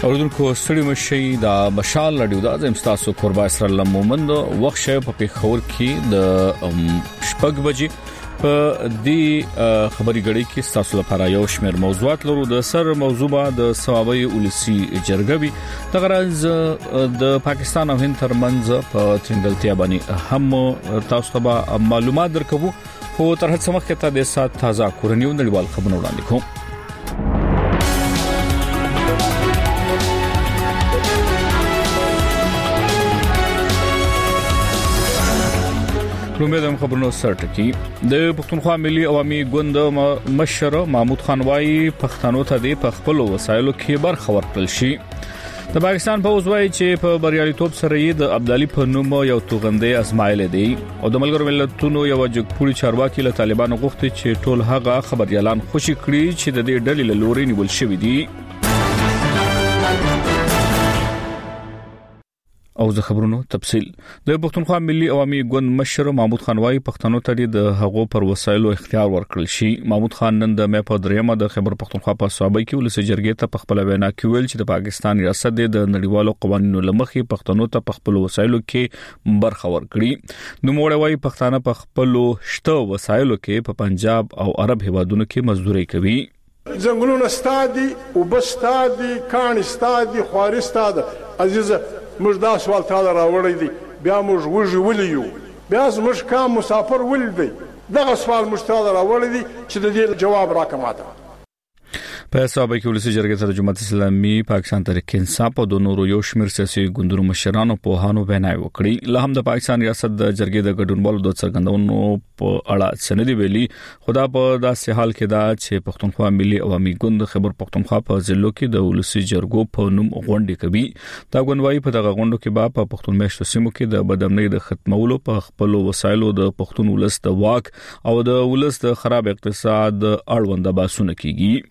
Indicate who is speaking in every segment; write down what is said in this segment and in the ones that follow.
Speaker 1: اوردونکو ستړي مشي د مشال رادیو د امستاسو قربا اسرائیل مومند وخت شې په پیښور کې د شپږ بجې په دې خبري غړي کې تاسو لپاره یو شمېر موضوعات لرو. د سر موضوع د ثوابي ولسی جرګوي د غرض د پاکستان او هند ترمنځ په تنګلتیا باندې هم تاسو ته معلومات درکوو. خو تر هڅه مخکې ته د سات تازه کورنیو نړیوال خبرونه وړاندې کوم. لومړی د خبرونو سرټکی د پښتونخوا ملي عوامي ګوند مشر محمود خان وايي پښتنو ته د خپل وسایلو کې برخه ورکړل شي. د پاکستان په وزوي چې په بریالیتوب سره یې د عبدالي په نوم یو توغندې ازمایل دی او د ملګرو ملتونو یو جګپوري چارواکي له طالبانو غوښتي چې ټول هغه خبريالان خوشي کړي چې د دې ډلې له لوري نیول شوی دي. او د خبرونو تفصيل د پښتونخوا ملي عوامي ګوند مشر محمود خان وايي پښتنو ته د هغو پر وسایلو اختیار ورکړل شي. محمود خان نن د مې په دریمه د خبر پښتونخوا په صوبې کې ولسی جرګې ته خپل وینا کوي چې د پاکستان ریاست د نړیوالو قوانینو لمخې پښتنو ته خپل وسایلو کې برخه ورکړي. نو موږ وايي پښتانه په خپل شته وسایلو کې په پنجاب او عرب هیوادونو کې مزدوري کوي.
Speaker 2: زنګلونه ستادي او بستادي کان ستادي خواري ستاده عزیزه موږ دا سوال تعالی راوړی دی بیا موږ وږي ولیو بیا موږ کوم مسافر ولدی دغه سوال موږ تعالی راوړی دی چې د دې جواب راکماته.
Speaker 1: په صوبې کې ولسی جرګې ته جماعت اسلامي پاکستان تحریک انصاف او د نورو یو شمېر سیاسي ګوندونو مشرانو په هانو ویناي وکړي. له هم د پاکستان ریاست د جرګې د ګډونوالو د څرګندونو په اړه سندې ویلي. خدا په داسې حال کې دا چې پښتونخوا ملي عوامي ګوند خبر پښتونخوا په ضلعو کې د ولسی جرګو په نوم غونډې کوي. دا غونډوي په دغه غونډو کې په پښتون میشتو سیمو کې د بدامنۍ د ختمولو په خپل وسایلو د پښتون ولس د واک او د ولس د خراب اقتصاد اړوند باسونه کیږي.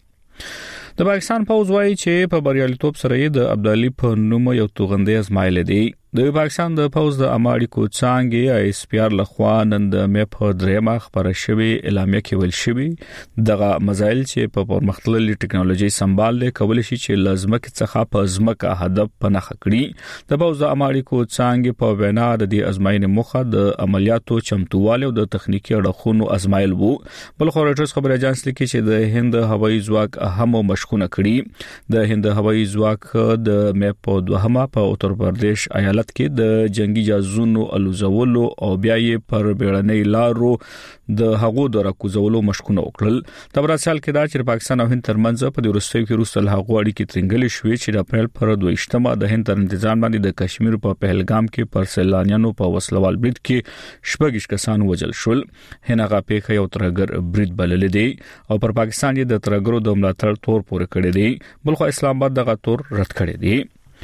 Speaker 1: د پاکستان پوز وايي چې په بریالیتوب سره یې د عبدالي په نوم یو توغندې ازمایل دی. د پاکستان د پوز د اماړي کو څنګه ایس پی آر لخوا نن د مې په دریمه خبره شوی اعلامیه کې ویل شوی دغه مزایل چې په پرمختللي ټکنالوژي سمبال له کول شي چې لازمه څخه په ازمکه هدف پناه کړی. د پوز د اماړي کو څنګه په وینا د دې ازمایښت مخه د عملیاتو چمتواله او د تخنیکی اړخونو ازمایل وو. بل خو راټرز خبر اجانس لیکي چې د هند هوایي ځواک اهم مشقونه کړی. د هند هوایي ځواک د مې په دوهمه په اتر پردیش ایالت کې د جنگي جهازونو الوزولو او بیا یې پر بیړنۍ لارو د هغو د راکوزولو مشقونه وکړل. د براسال کې دا چې پاکستان او هند ترمنځ په دروستۍ کې روسل هغو اړیکې ترنګلې شوې چې د اپریل پر 22مه د هند تر انتظام باندې د کشمیر په پهلګام کې پر سیلانیانو په وسلوال برید کې شپږ کسان وژل شول. هغه پیښه یو ترګر برید بلل دي او پر پاکستان یې د ترګرو د ملاتړ تور پورې کړی دی. بلخو اسلام آباد دغه تور رد کړی دی.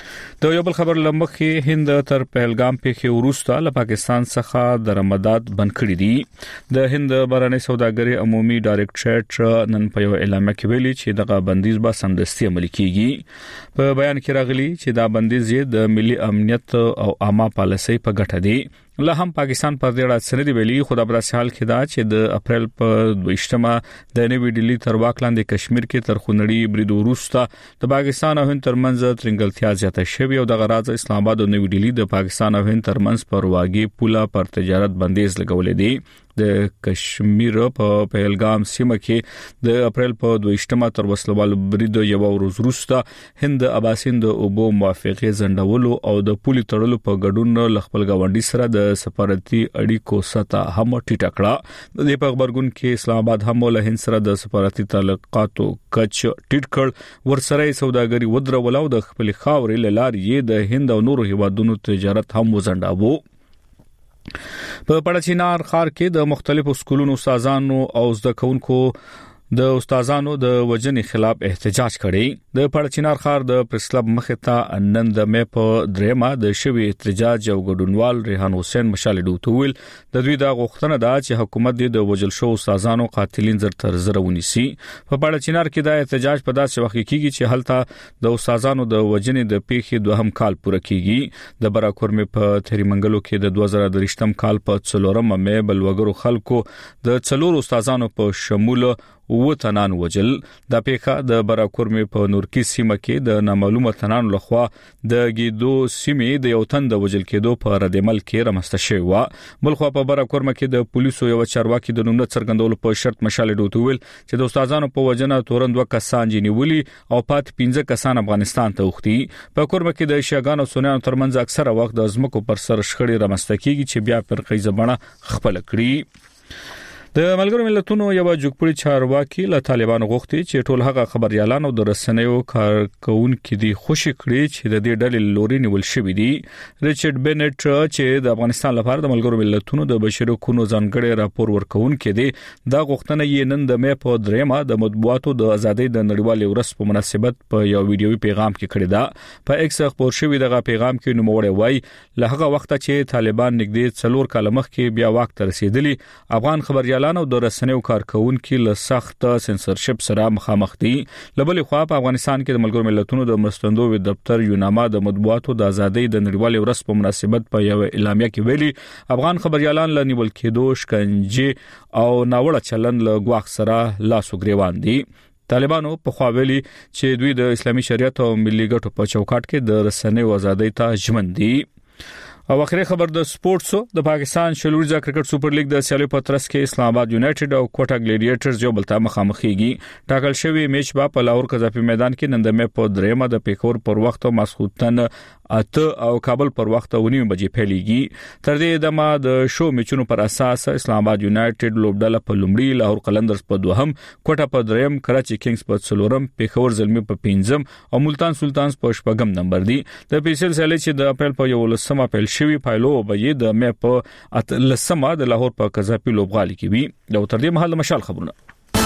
Speaker 1: د یو بل خبر لمخې هند تر پهلګام پیښې وروسته له پاکستان څخه د رمضان بند کړی دي. د هند بهرنۍ سوداګري عمومي ډایریکټریټ نن په یو اعلامیه کې ویلي چې دغه بندیز به سمدستي عملي کیږي. په بیان کې راغلي چې دا بندیز د ملي امنیت او عامه پالیسۍ په ګټه دی. له هم پاکستان پر دې راځي سندې ویلي. خدا پر حال کې دا چې د اپریل په 22مه د نوې ډیلی تر واک لاندې کشمیر کې تر خونړي برید وروسته د پاکستان او هند ترمنځ ترنګلتیا زیاته شوې او د غراض اسلام آباد او نوې ډیلی د پاکستان او هند ترمنځ پر واګي پوله پر تجارت بندیز لګولې دي. د کشمیر په پهلګام سیمه کې د اپریل په 22مه تر وسلوال برید یو ورځ وروسته هند اباسین د اوبو موافقه زندولو او د پولي تړلو په ګډون خپل غونډي سره د سفارتي اړیکو سطح هم ټیټه کړه. د په خبرګون کې اسلام آباد هم له هند سره د سفارتي تعلقاتو کچ ټیټ کړ. ورسره سوداګري ودرول او د خپل خاورې لارې د هند او نورو هیوادونو تجارت هم وزنداوه. په پړچینار ښار کې د مختلفو سکولونو استادانو او زده کوونکو د استادانو د وجنې خلاف احتجاج کړي. د پړچینار ښار د پریس کلب مخې ته نن د مې په دریمه د شوی احتجاج او ګډونوال ریحان حسین مشال ډوتویل د دوی د غوښتنه ده چې حکومت د وجل شو استادانو قاتلین زر تر زر ونیسي. په پړچینار کې د احتجاج په داسې وخت کې کیږي چې هلته د استادانو د وجنې د پیښې دوهم کال پوره کیږي. د براکورمې په تریمنګلو کې د 2023م کال په 4مه مې بلوګرو خلکو د څلور استادانو په شمول وتنان وجل د پیخه د براکورمې په نورکی سیمه کې د نامعلومه تنان لخوا د گیدو سیمې د یو تن د وجل کېدو په ردعمل کې رامنځته شوی و بلخوا په براکورمه کې د پولیسو یو چارواکي د نوم څرګندولو په شرط مشال ډوتویل چې د استادانو په وجنه تورن 2 کسان جنیولي او پات 15 کسان افغانستان ته وختي په کورمه کې د شیعاګانو سنیانو ترمنځ اکثره وخت د ازمکو پر سر شخړې رامنځته کیږي چې بیا پر قیزبانه خپل کړي د ملګرو ملتونو یو جوړپړی چارواکي له طالبانو غوښتي چې ټول هغه خبريالانو د رسنیو کارکونکو دي خوشی کړي چې د دې ډلې لوري نیول شوې دي ریچارډ بنټ چې د افغانستان لپاره د ملګرو ملتونو د بشري حقوقو ځانګړي راپور ورکونکو دي دا غوښتنه یې نن د مې په درېمه د مطبوعاتو د ازادۍ د نړیوالې ورځ په مناسبت په یو ویډیوي پیغام کې کړی دا په ایکس خبر شوی دغه پیغام کې نوموړی وایي له هغه وخت چې طالبان نږدې 4 کال مخکې بیا واک ته رسیدلی افغان خبريالانو او د رسنیو کارکونکو له سخت سنسرشپ سره مخامخ دي لبلې خو په افغانستان کې د ملګرو ملتونو د مرستندوی دفتر یوناما د مطبوعاتو د ازادۍ د نړیوالې ورځ په مناسبت په یو اعلامیه کې ویلي افغان خبريالان له نیول کېدو شکنجه او ناوړه چلند له غواخ سره لاسو ګریوان دي طالبانو په خواویلي چې دوی د اسلامي شریعت او ملي ګټو په چوکاټ کې د رسنیو ازادۍ ته ژمن دي او اخري خبر د سپورتسو د پاکستان شلوريزه کرکټ سپر لیګ د سیالي په ترڅ کې اسلام آباد یونایټډ او کوټا ګلیډیټرز یو بل ته مخامخېږي ټاکل شوی میچ په لاهور قذافي میدان کې نن د مې په درېمه د پیکور پر وخت ماسخوتن اته او کابل پر وخت 9 بجې پیلېږي تر دې دمه د شو میچونو پر اساس اسلام آباد یونایټډ لوبډله په لومړی لاهور قلندرز په دوهم کوټا په درېم کراچي کینګز په څلورم پیښور زلمی په پنځم او ملتان سلطانز په شپږم نمبر دي د پیسل سیالي چې د اپریل په 11 اپریل شوی پایلو به د مې په اتلسمه د لاهور په قذافي لوبغالي کې وي او تر دې مهال مشال خبرونه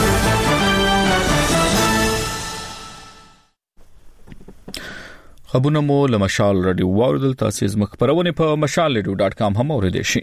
Speaker 1: خبرونه مو له مشال رادیو واردل تاسو زموږ خبرونه په mashalradio.com هم اوریدئ شئ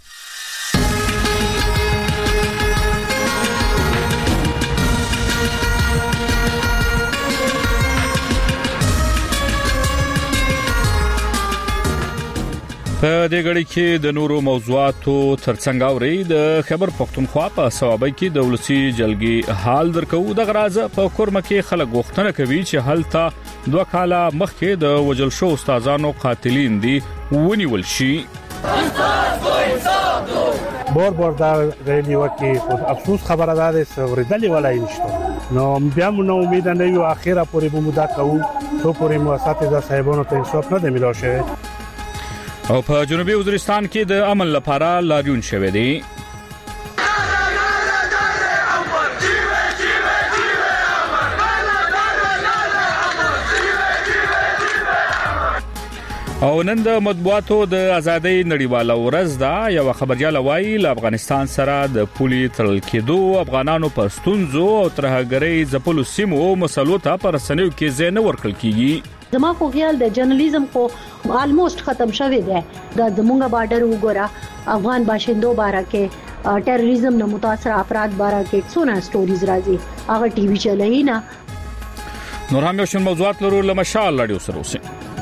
Speaker 1: په دې غړي کې د نورو موضوعاتو ترڅنګ اوري د خبر پښتونخوا په ثوابي کې د ولسی جلګي حال درکو د غرازه په کورمه کې خلک غوښتنه کوي چې هلته 2 کاله مخکې د وجل شو استادانو قاتلین دي ونیول شي
Speaker 3: بار دا ریلی وکي افسوس خبره ده سوریدلی ولای نشته نو بیا نو امید نه یو اخیره پورې بمودا کوو څو پورې مؤسسات صاحبانو ته انصاف نه دی ملو شوی
Speaker 1: او په جنوبي وزیرستان کې د امن لپاره لاریون شوه دی او نن د مطبوعاتو د ازادۍ نړیواله ورځ دا یو خبريال وایي له افغانستان سره د پولي تړل کېدو افغانانو پر ستونزو او ترهګرۍ ځپلو سیمو مسلو ته پر سنوي کې زینه ورکړل کیږي
Speaker 4: زما خو خیال د جرنالیزم خو آلموست ختم شوی دی د زمونږ بارډر وګوره افغان باشندو باره کې ټیرریزم نه متاثر افراد باره کې څونه سټوریز راځي هغه ټي وی چلایي نه
Speaker 1: نور هم یو شن موضوعات لرو له مشال رادیو سره اوسئ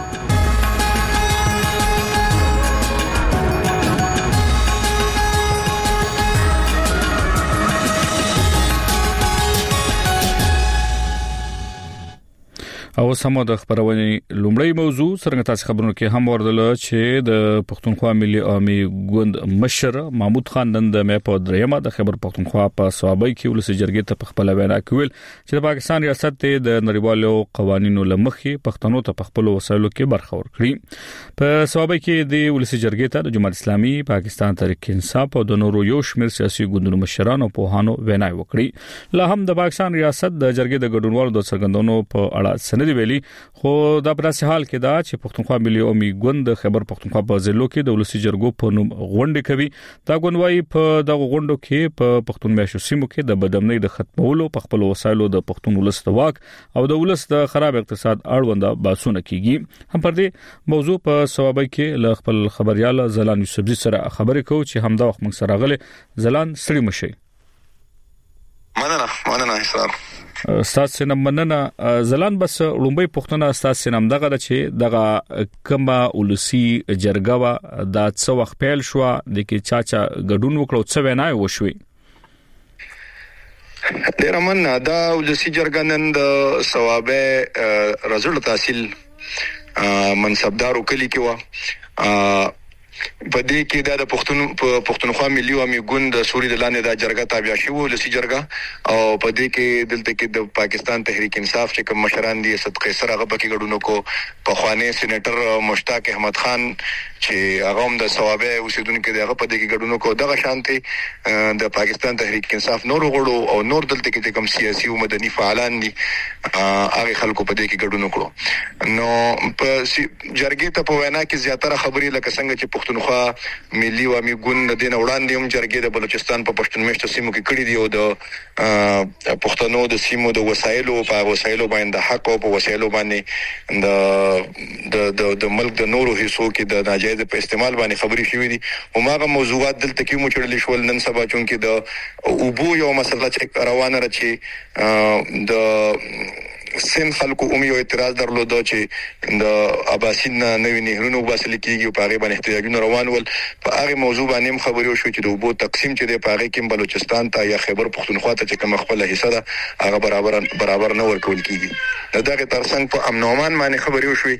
Speaker 1: او سمو د خبرونې لومړی موضوع څنګه تاسو خبرونه کې هم وردل چې د پښتونخوا ملي عامي ګوند مشر محمود خان نن د مې په درېمه د خبر پښتونخوا په صوابۍ کې ولسی جرګې ته خپل وینا کوي چې د پاکستان ریاست د نړیوالو قوانینو لمخې پښتنو ته خپل وسایلو کې برخه ورکړي په صوابۍ کې د ولسی جرګې ته د جماعت اسلامي پاکستان تحریک انصاف او د نورو یو شمېر سیاسي ګوندونو مشرانو په هانو وینا وکړي لا هم د پاکستان ریاست د جرګې د ګډونوالو د څرګندونو په اړه دی ویلي خو دا په داسې حال کې دا چې پښتونخوا ملي عامي ګوند خبر پښتونخوا په ضلع کې د ولسی جرګو په نوم غونډه کوي دا غونډوي په دغه غونډو کې په پښتون میاشو سیمو کې د بدامنۍ د ختمولو په خپل وسایلو د پښتون ولس د واک او د ولس د خراب اقتصاد اړوند باسونه کیږي هم پر دې موضوع په ثوابي کې ل خپل خبريال زلان یوسفزي سره خبرې کوي چې همدا وخت موږ سره غلي زلان سړي مشي
Speaker 5: مننه حساب
Speaker 1: استاد سینم مننه زلان بس لومبي پښتنه استاد سینم دغه چې دغه کما ولسی جرګه دا څو وخت پیل شو د کې چاچا ګډون وکړو څه وینای وشوي
Speaker 5: ډیر من دا ولسی جرګه نن د ثوابه رزلټ تحصیل منصبدار کلی کې و په دې کې د پښتونخوا ملي عوامي ګوند د سوري د لاندې د جرګه تابع شو ولسی جرګه او په دې کې دلته کې د پاکستان تحریک انصاف چې کوم مشران دي اسد قیصر هغه پکې ګډونو کو په خواني سېنیټر مشتاق احمد خان چې هغه هم د ثوابه اوسیدونکو دی هغه په دې کې ګډونو کو دغه شانتي د پاکستان تحریک انصاف نور غړو او نور دلته کې کوم سیاسي او مدني فعالان دي هغه خلکو په دې کې ګډونو کړو نو په جرګې ته په وینا کې زیاتره خبري لکه څنګه چې پښتونخوا ملي عوامي ګوند د دین وړاندې هم جرګې د بلوچستان په پښتون میشته سیمو کې کړي دي او د پښتنو د سیمو د وسایلو باندې حق او په وسایلو باندې د ملک د نورو حصو کې د ناجایز په استعمال باندې خبري شوې دي او ماغه موضوعات دلته کې مو چړلې شول نن سبا چون کې د اوبو یو مسله چې روانه راچی د سین خلکو یو اعتراض درلود چې د اباسین نوې نهرونو وباسل کېږي او په هغه باندې احتجاجونه روان ول په هغه موضوع باندې خبرې وشو چې د اوبو تقسیم چې د هغه کې بلوچستان ته یا خیبر پختونخوا ته چې کوم خپل حصہ ده هغه برابر نه ورکول کېږي دغه ترڅنګ په امن امان باندې خبرې وشوي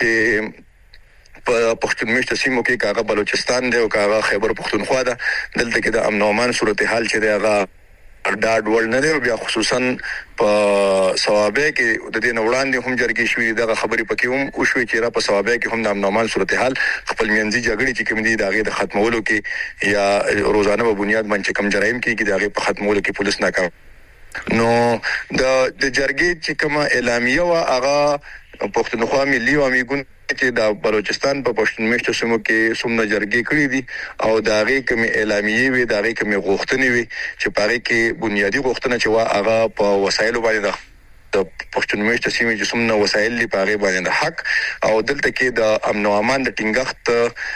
Speaker 5: چې په پښتون میشته سیمو کې کاغه بلوچستان دی او کاغه خیبر پختونخوا ده دلته کې د امن امان صورتحال چې دی هغه ډاډ ول نه دی بیا خصوصا په ثوابه کې د دې وړاندې هم جرګې شوې دغه خبرې پکې هم او شوې چې را په ثوابه کې هم د امن امان صورتحال خپل منځي جګړې چې کوم دي دغه د ختمولو کې یا روزانه په بنیاد باندې کم جرایم کې دغه په ختمولو کې پولیس ناکام نو د جرګې چې کوم اعلامیه وا هغه پښتونخوا ملي عوامي ګوند چې د بلوچستان په پښتون میشته سیمو کې څومره جرګې کړې دي او د هغه کوم اعلامیه وي د هغه کوم غوښتنې وي چې په هغه کې بنیادی غوښتنه چې وا هغه په وسایلو باندې د پښتون میشته سیمې چې څومره وسایل دي په هغه باندې حق او دلته کې د امن او امان د ټینګښت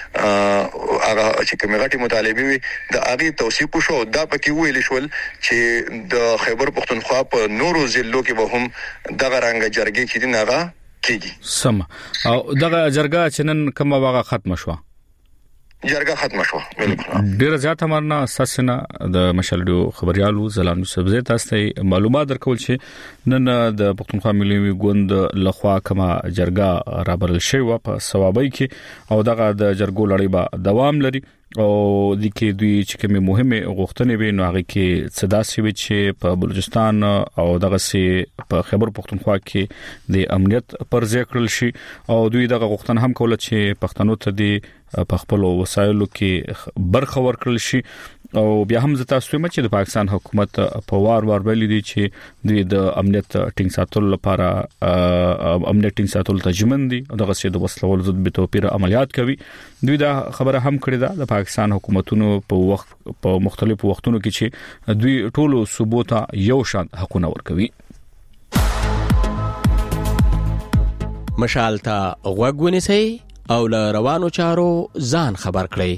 Speaker 5: هغه چې کوم غټي مطالبه وي د هغه توثیق شو دا پکې ویل شول چې د خیبر پښتونخوا په نورو ضلعو کې به هم دغه رنګ جرګې چې دغه کېږي
Speaker 1: سم او دغه جرګه چې نن کومه واغه ختم شو
Speaker 5: جرګه ختم شو بالکل
Speaker 1: ډیر زیات امرنا اساسنه د مشالډو خبريالو زلام سبزه تاسو ته معلومات درکول چې نن د پښتونخوا ملي ګوند لخوا کومه جرګه رابرل شوی په ثوابي کې او دغه د جرګو لړۍ به دوام لري او د کې دوی چې کومه مهمه غوښتنې به نو هغه کې صدا سوي چې په بلوچستان او دغه سي په خیبر پښتونخوا کې د امنیت پر ځای کړل شي او دوی دغه غوښتنه هم کوله چې پښتنو ته د په خپل وسایلو کې برخه ورکړل شي او بیا هم زتا سوي چې د پاکستان حکومت په وار ویلي دي چې دوی د امنیت ټینګ ساتلو لپاره امنیت ټینګ ساتلو ته ژمن دي او دغه سي د وسلوال ضد به توپیر عملیات کوي دوی دا خبره هم کړې ده د پاکستان حکومتونو په مختلفو وختونو کې چې دوی ټولو ثبوت یو شان حقونه ورکوي
Speaker 6: مشال ته غوږ ونیسئ او له روانو چارو ځان خبر کړئ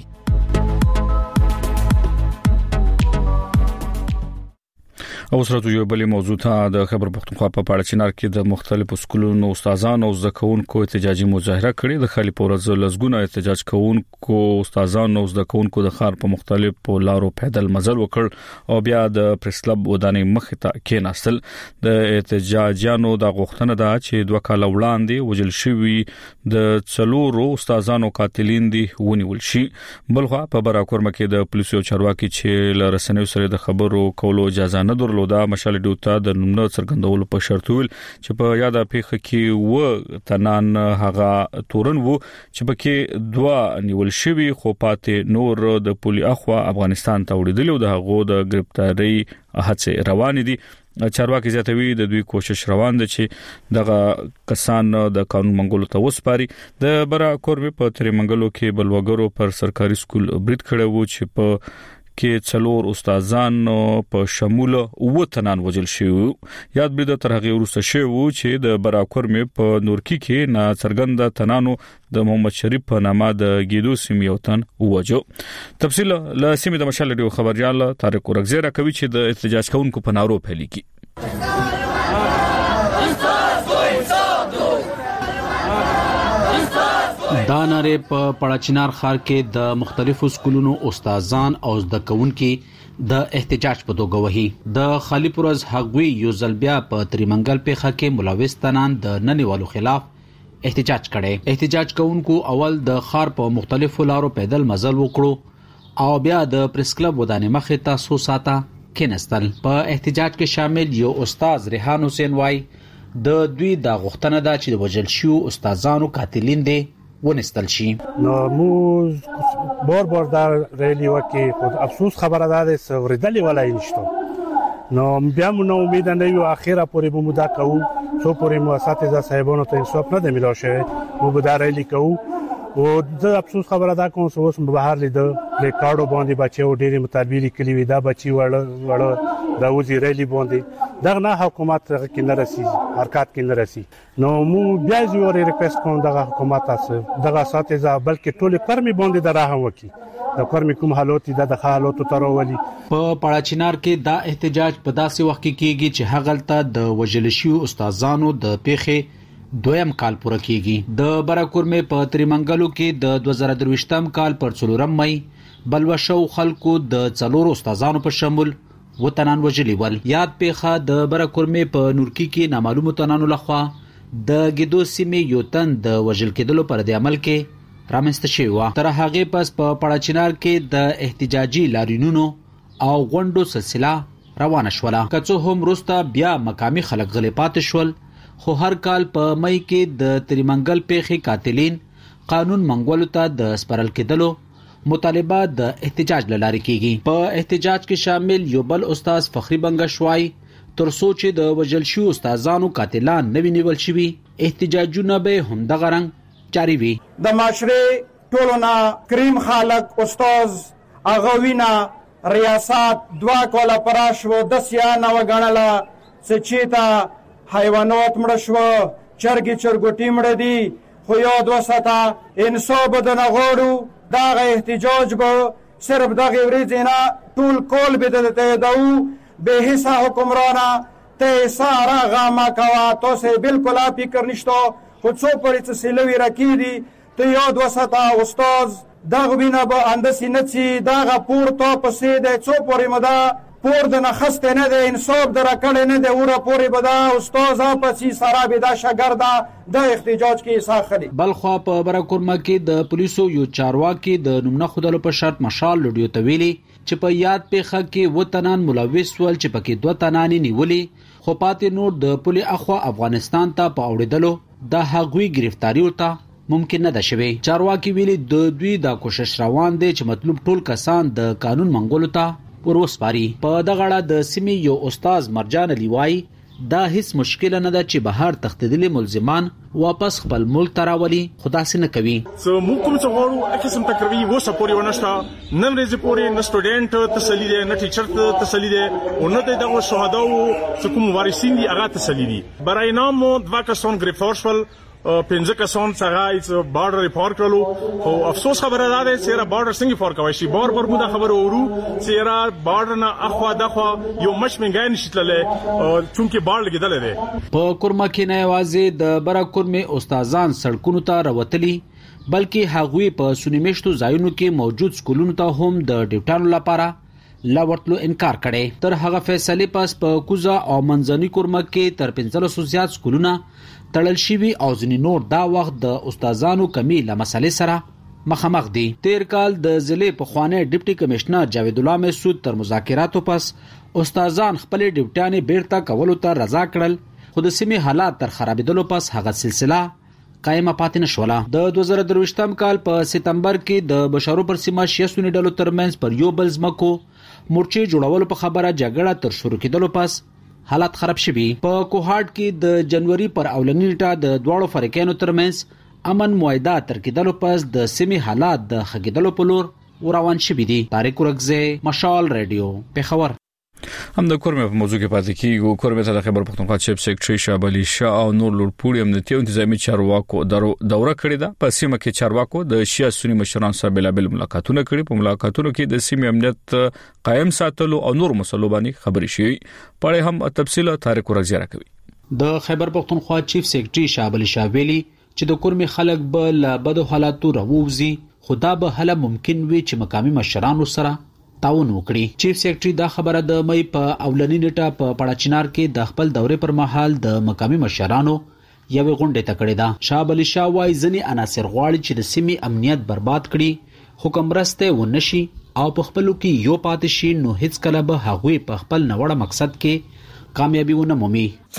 Speaker 1: او سره یو بل موضوع ته د خبر پښتونخوا په پاړه چنار کې د مختلفو سکولونو استادانو او زکونکو احتجاجي مظاهره کړې د خالي پورز لزګونه احتجاج کوونکو استادانو او زکونکو د خار په مختلفو لارو پیدل مزل وکړ او بیا د پریس کلب ودانې مخ ته کېناستل د احتجاجیانو د غوښتنه ده چې دوه کال وړاندې وجل شوی د څلورو استادانو قاتلین دي ونیول شي بلخوا په براکورمه کې د پولیسو چارواکي چې لرسنیو سره د خبرو کولو اجازه نه درلوده مشال ډوتا د نومونو څرګندولو په شرط ویل چې په یاده پیخه کې و تنان هغه تورن وو چې پکې دوا نیول شوی خو پاتې نور د پولی اخوا افغانستان ته وړاندې د هغو د گرفتاری هڅه روان دي چارواکي زیاتوي د دوی کوشش روان دي چې دغه کسان د قانون منګولو ته وسپاري د برا کوربه په تری منګلو کې بلوګرو پر سرکاري سکول برید کړو چې په کې څلور استادان په شمول او تنان وجل شو یاد برید تر هغه ورسته شو چې د براکورمه په نورکی کې نا څرګند تنانو د محمد شریف په نامه د گیدو سیمیوتن وجو تفصیل له سیمه د مشال ډیو خبريال طارق ورغزیره کوي چې د احتجاج کوونکو په نارو پهلي کی
Speaker 7: دا ناره په پړاچینار ښار کې د مختلفو سکولونو استادان او زده کوونکي د احتجاج په توګه وهي. د خالی پروز حقوی یو ځل بیا په تریمنګل پیخه کې ملوث تنان د ننیوالو خلاف احتجاج کړي. احتجاج کوونکو اول د ښار په مختلفو لارو پیدل مزل وکړو او بیا د پریس کلب ودانې مخې ته څو ساعته کېنستل. په احتجاج کې شامل یو استاد ریحان حسین وای د دوی د غوښتنه ده چې د وژل شو استادانو قاتلین دي ونستل شي.
Speaker 3: نو موږ بار در ریلی وکی خود افسوس خبره ده سوریدلی ولای نشته. نو بیا موږ امید نه یو اخیره پورې به مدا کوو څو پورې مؤسسات صاحبانو ته انصاف نه دی ملو شوی. موږ به دا ریلی کوو او د افسوس خبره ده کوم اوس بهر لید ریکارډو باندې بچو ډېری مطالبه لیکلي وي دا بچي وړ د وزیر ریلی باندې دغه نه حکومت کې نه رسي حرکت کې نه رسي. نو موږ بیا یو ریکوست کوم دغه حکومت تاسو دغه ساتي بلکې ټول کرمي باندې دراه وکي د کرمي کوم حالات د حالاتو ترولي.
Speaker 7: په پړاچینار کې دا احتجاج په داسې وخت کې کیږي چې هغلته د وژل شویو استادانو د پیښې دویم کال پوره کیږي. د براکورمې په تریمنګلو کې د 2023م کال پر 4 مې بلوشو خلکو د 4 استادانو په شمول وطنان وجلی ول. یاد پیخه د براکورمې په نورکی کې نامعلوم تنانو لخوا د ګیدو سیمې یو تن د وژل کېدلو پر د عمل کې رامنځته شوی و. تر هغه پس په پړاچینار کې د احتجاجي لاریونونو او غونډو سلسله روانه شوله. کڅو هم روستا بیا مقامی خلک غلې پاتې شول خو هر کال په مئی کې د تریمنګل پیښې قاتلین قانون منګولو ته د سپارل کېدلو مطالبه د احتجاج لاري کیږي. په احتجاج کې شامل یو بل استاد فخری بنگشوای تر سوچ د وجل شو استادانو قاتلان نوی نیول شوی احتجاجونه به هم د غرنګ جاری وي.
Speaker 8: د معاشره ټولنا کریم خالق استاد اغوینا ریاست دوا کولا پراش و دسیا نو غنلا سچیتا حیوانات مړ شو چرګي چرګوټی مړ دي خو یاد وساته انصاف د نغړو داغه احتجاج به صرف دغه ورځینا ټول کول به دته داو به حصہ حکمرانا ته سارا غما کوا تو سه بالکل فکر نشته خو څو پرې سلوي راکېدي ته یاد وساته استاد دغه بنا به اندسي نڅي دغه پور ته پسې د څو پرې مدا پور د نخسته نه د انصاف درکړې نه د اوره پورې بدا استاد پسې سارا به دا شاګردا د احتجاج کې ساخلي.
Speaker 7: بلخوا په براکورما کې د پولیسو یو چارواکي د نومنه خودلو په شرط مشال لډیو تویلي چې په یاد پیخه کې وطنان ملوث ول چې پکې 2 تنان نیولي خو پاتې نور د پولی اخوا افغانستان ته په اوړېدلو د هغوی گرفتاری ورته ممکن نه ده شوی. چارواکي ویلي د دوی د کوشش روان دي چې مطلوب ټول کسان د قانون منګولو ته وروسپاري. په دغه اړه د سیمې یو استاد مرجان علی وای دا هیڅ مشکل نه ده چې بهر تښتیدلي ملزمان واپس خپل ملک ته راولي خدا سي نه کوي.
Speaker 9: سو موږ کوم څه غواړو اکیسم تکروي و سپوري ونشتا نن ورځې پورې نه سټوډنټ تسلی دي نه ټیچر تسلی دي او نه دغه شهدا او کوم وارثین دي هغه تسلی دي. برای نام 2 کسان گرفتار شول 15 کسان څنګه بارډر ریپورت کړلو او افسوس خبره ده چې را بارډر څنګه فور کوي شي بار موږ خبره ورو چې را بارډر نه اخوا دغه یو مش منګای نشټلې چونکه بارډر لګیدل دي. په کورما کې نه یوازې د براکورمې استادان سړکونو ته راوتلي بلکې هغوی په سونیمشتو ځایونو کې موجود سکولونو ته هم د ډیوټانو لپاره لاورتلو انکار کړي. تر هغه فیصله پس په کوزا او منځني کورما کې تر 500 زیات سکولونه تړل شوی او ځینې نور دا وخت د استادانو کمی له مسلې سره مخامخ دي. تیر کال د ضلع پخوانی ډیپټي کمشنر جاوید الله مسعود تر مذاکراتو پس استادان خپل ډیوټیانې بیرته کولو ته رضا کړل خو د سیمې حالات تر خرابېدلو پس هغه سلسله قائمه پاتې نشوله. د 2023م کال په سپتمبر کې د بشارو پر سیمه شیسونی ډلو ترمنځ پر یو بل ځمکو مورچې جوړولو په خبره جګړه تر شروع کېدلو پس حالات خراب شوي. په کوهاټ کې د جنوري پر اولنی نیټه د دواړو فریقینو ترمنځ امن معاهده تر کېدلو پس د سیمې حالات د خګېدلو په لور روان شوي دي. طارق ورکزه مشال رادیو پېښور.
Speaker 1: هم د کورمه په موضوع کې پاتې کیږو. کورمه ته د خبر پښتونخوا چیف سیکریټري شعب علي شاه او نور لوړپوړي امنیتي او انتظامی چارواکو دوره کړې ده. په سیمه کې چارواکو د شیا سنی مشران سره بلابل ملاقاتونه کړي. په ملاقاتونو کې د سیمې امنیت قائم ساتلو او نور مسلو باندې خبرې شوې. پړې هم تفصیل طارق ورکزه راکوي.
Speaker 7: د خیبر پښتونخوا چیف سیکریټري شعب علي شاه ویلي چې د کورمې خلک به له بدو حالاتو راووځي، خو دا به هله ممکن وي چې مقامي مشرانو سره تعاون وکړي. چیف سیکرټري دا خبره د مې په اولنی نیټه په پړاچینار کې د خپل دورې پر مهال د مقامي مشرانو یوې غونډې ته کړې ده. شاه علی شاه وايي ځینې عناصر غواړي چې د سیمې امنیت برباد کړي، خو که مرسته ونشي او په خپلو کې یو پاتې شي نو هیڅ کله به هغوی په خپل نوړه مقصد کې کامیابی ونه مومي.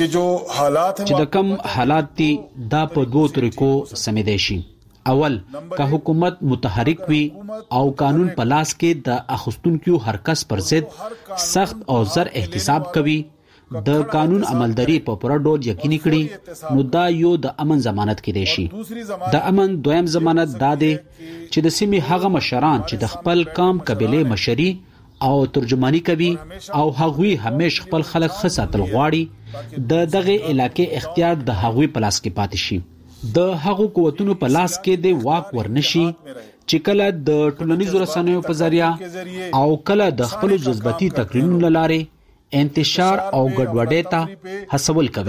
Speaker 7: چې د کم حالات دي دا په دوو طریقو سمیدای شي. اول که حکومت متحرک وي او قانون په لاس کې د اخیستونکو هر کس پر ضد سخت او زر احتساب کوي، د قانون عملداري په پوره ډول یقیني کړي، نو دا یو د امن ضمانت کېدای شي. د امن دویم ضمانت دا دی چې د سیمې هغه مشران چې د خپل قام قبیلې مشري او ترجمانی کوي او هغوی همیش خپل خلک ښه ساتل غواړي، د دغه علاقې اختیار د هغوی په لاس کې پاتې شي. د هغو قوتونو په لاس کې د واک ورنشي چې کله د ټولنیزو رسنیو په ذریعہ او کله د خپل جذباتي تقریرونو لاره انتشار او ګډوډۍ ته هڅول کوي.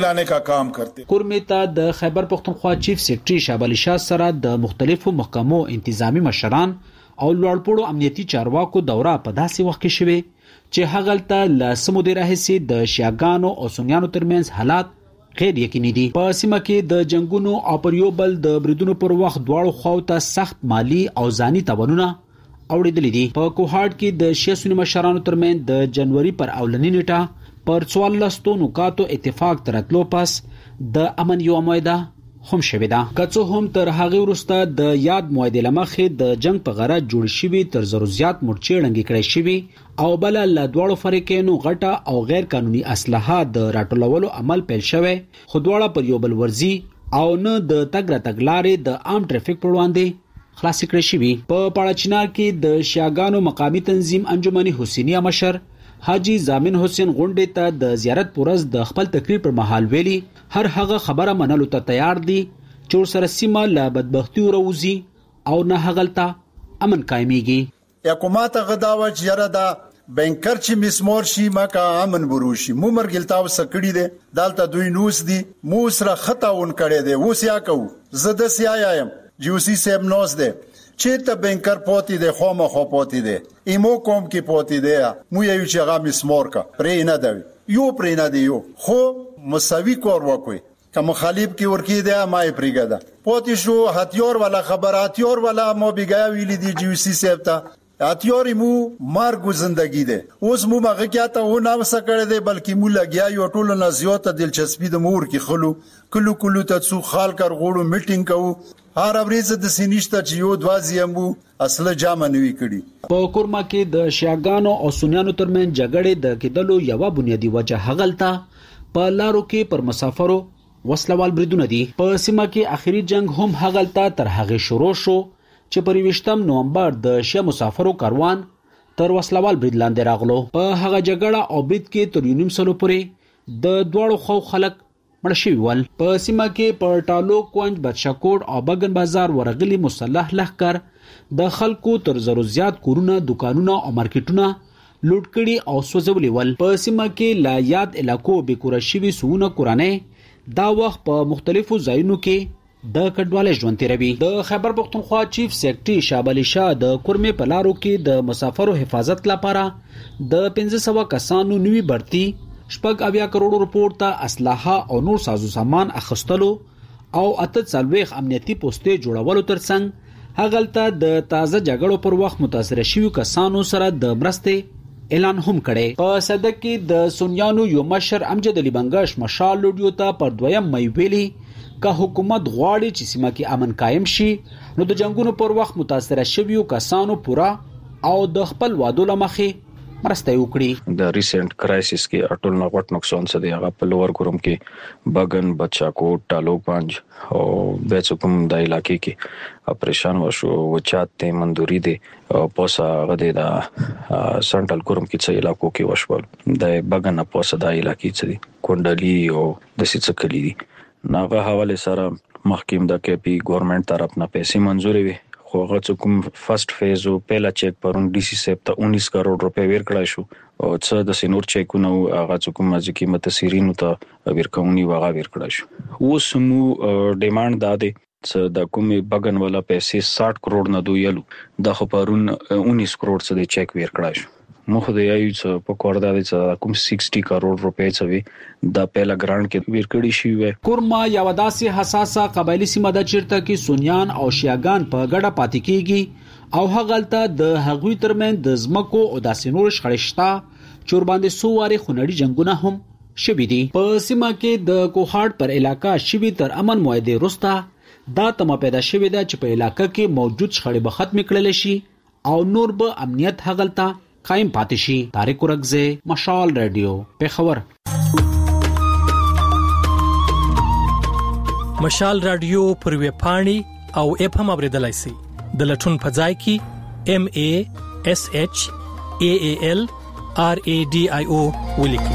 Speaker 7: کورمې ته د خیبر پختونخوا چیف سیکرټري شاه علی شاه سره د مختلفو محکمو انتظامی مشران او لوړپوړو امنیتي چارواکو دوره په داسې وخت کې شوه چې هغلته له سمو د راهسي د شیعاګانو او سنیانو ترمنځ حالات غیر یقیني دي. په سیمه کې د جنگونو او پر یو بل د بریدونو پر وخت دواړو خواو ته سخت مالی او ځاني تاوانونه اوریدلې دي. په کوهاټ کې د شیعه سنی مشرانو ترمنځ د جنوري پر اولنی نیټه پر 14 نکاتو اتفاق تراتلو پس د امن یو معاهده هم شوې ده. که څه هم تر هغه وروسته د یاد معاهدې لمخې د جنگ په غرض جوړ شوي تر زرو زیات مورچې ړنګې کړې شوي او بل له دواړو فریقینو غټه او غیر قانوني اسلحه د راټولولو عمل پیل شوی، خو دواړه پر یو بل ورزي او نه د تګ راتګ لارې د عام ټریفیک پر وړاندې خلاص کړی شوی. په پاړاچینار کې د شیعاګانو مقامی تنظیم انجمن حسینیه مشر حاجی زامن حسین غونډې ته د زیارت پورز د خپل تقریر پر مهال ویلي هر هغه خبره منلو ته تیار دي چې سره سیمه له بدبختی وروزي او نه هغلته امن قائميږي.
Speaker 10: حکومت غداوه چیرې دا بنکر چې مسمور شي مکه امن بروشي مو مرګلتاو سکړی دي دالته دوی نوس دي مو سره خطاون کړي دي وسیا کو زده سیایم جوسی سیب نوز ده چې ته بنکر پوتی ده خو مخ پوتی ده ایمو کوم کې پوتی ده مو یو چې هغه مسمور کا پرې نه دی یو پرې نه دی یو خو مساوي کور وکوي که مخالف کې ورکی ده ما یې پرېګه پوتی شو هتیور والا خبراتیور والا مو بیګا ویل دي جوسی سیب ته هتیور مو مارګو زندگی ده اوس مو مغه کیاته و نه وسکړه ده بلکې مو لګیا یو ټول نه زیاته دلچسپي د مور کې خلو کلو ته څو خال کار غوړو میټینګ کوو هر اوریز د سینشته چې یو دوازیمو اصله جامه نوي کړي.
Speaker 7: په کورما کې د شیعاګانو او سنیانو ترمنځ جګړې د کېدلو یو بنیادی وجه هغلته په لارو کې پر مسافرو وسلوال بریدونه دي. په سیمه کې اخیری جنگ هم هغلته تر هغه شروع شو چې په 28 نومبر د شیعه مسافرو کاروان تر وسلوال برید لاندې راغلو. په هغه جګړه او برید کې تر 19 پورې د دواړو خو خلک مړ شوي ول. په سیمه کې په ټالو کونج بادشاهکوټ او بګن بازار ورغلي مسلح لښکر د خلکو تر زرو زیات کورونه دکانونه او مارکیټونه لوټ کړي او سوځولي ول. په سیمه کې لا یاد علاقو بیکوره شوي سونه کورانه دا وخت په مختلفو ځایونو کې د کډوالۍ ژوند تیروي. د خیبر پختونخوا چیف سیکرټري شاه علی شاه د کورمې په لارو کې د مسافرو حفاظت لپاره د 1500 کسانو نوي بړتي 80 کروڑ رپورټ ته اسلحه او نور سازو سامان اخستلو او 48 امنیتي پوسټې جوړولو ترڅنګ هغلته د تازه جګړو پر وخت متاثر شویو کسانو سره د مرستې اعلان هم کړي. په صدک کې د سنیانو یو مشر امجد علي بنگش مشال لوډیو ته پر 2 مې ویلي که حکومت غواړي چې سیمه کې امن قائم شي نو د جنگونو پر وخت متاثر شویو کسانو پورا او د خپل وادو لمخې مرسته وکړي.
Speaker 11: د ریسنت کرایسس کې اټول نه غټ نقصان څه دی هغه په لوور ګروم کې بګن بچاکوټ ټالو پنج او د چکم د علاقې کې اپریشن وشو وچات ته منځوري دي پوسا غدي دا سنټرل ګروم کې څه علاقو کې وشول د بګن پوسا د علاقې څه دي کونډلی او د سیڅ کلی دي ناغه حواله سره محکم د کې پی ګورنمنت طرف نه پیسې منځوري وي خو هغه کوم فرست فیز او پهلا چیک پرون ډي سي سیب ته 19 کروڑ روپے ور کړای شو او څه د سینور چیکونو هغه کوم ځکه متاثرینو ته ورکونی واغه ورکړای شو. اوس مو ډیماند داده څه د کومې بغن والا پیسې 60 کروڑ نه دویلو د خبرون 19 کروڑ څه د چیک ورکړای شو. مخ د یایو څه په کوړه د څه کوم 60 کروڑ روپے څوي د پهلا ګرانټ کې ورکړی شي وي.
Speaker 7: کورما یو داسې حساسه قبایلی سیمه د چیرته کې سونیان او شیعاګان په ګډه پاتې کیږي او هغلته د هغوی ترمن د زمکو او د سینور شخړشتا چور باندې سوواري خونړي جنگونه هم شوي دي. په سیمه کې د کوهاټ پر علاقہ شوي تر امن معاهده رستا دا تمه پیدا شوې ده چې په علاقہ کې موجود شخړې به ختم کړل شي او نور به امنیت هغلته قائم پاتې شي. طارق ورغزه، مشال رادیو، پیښور.
Speaker 12: مشال رادیو پر ویب پاڼې او اپ هم اوریدلای شئ. د لټون په ځای کې MASHAALRADIO ولیکئ.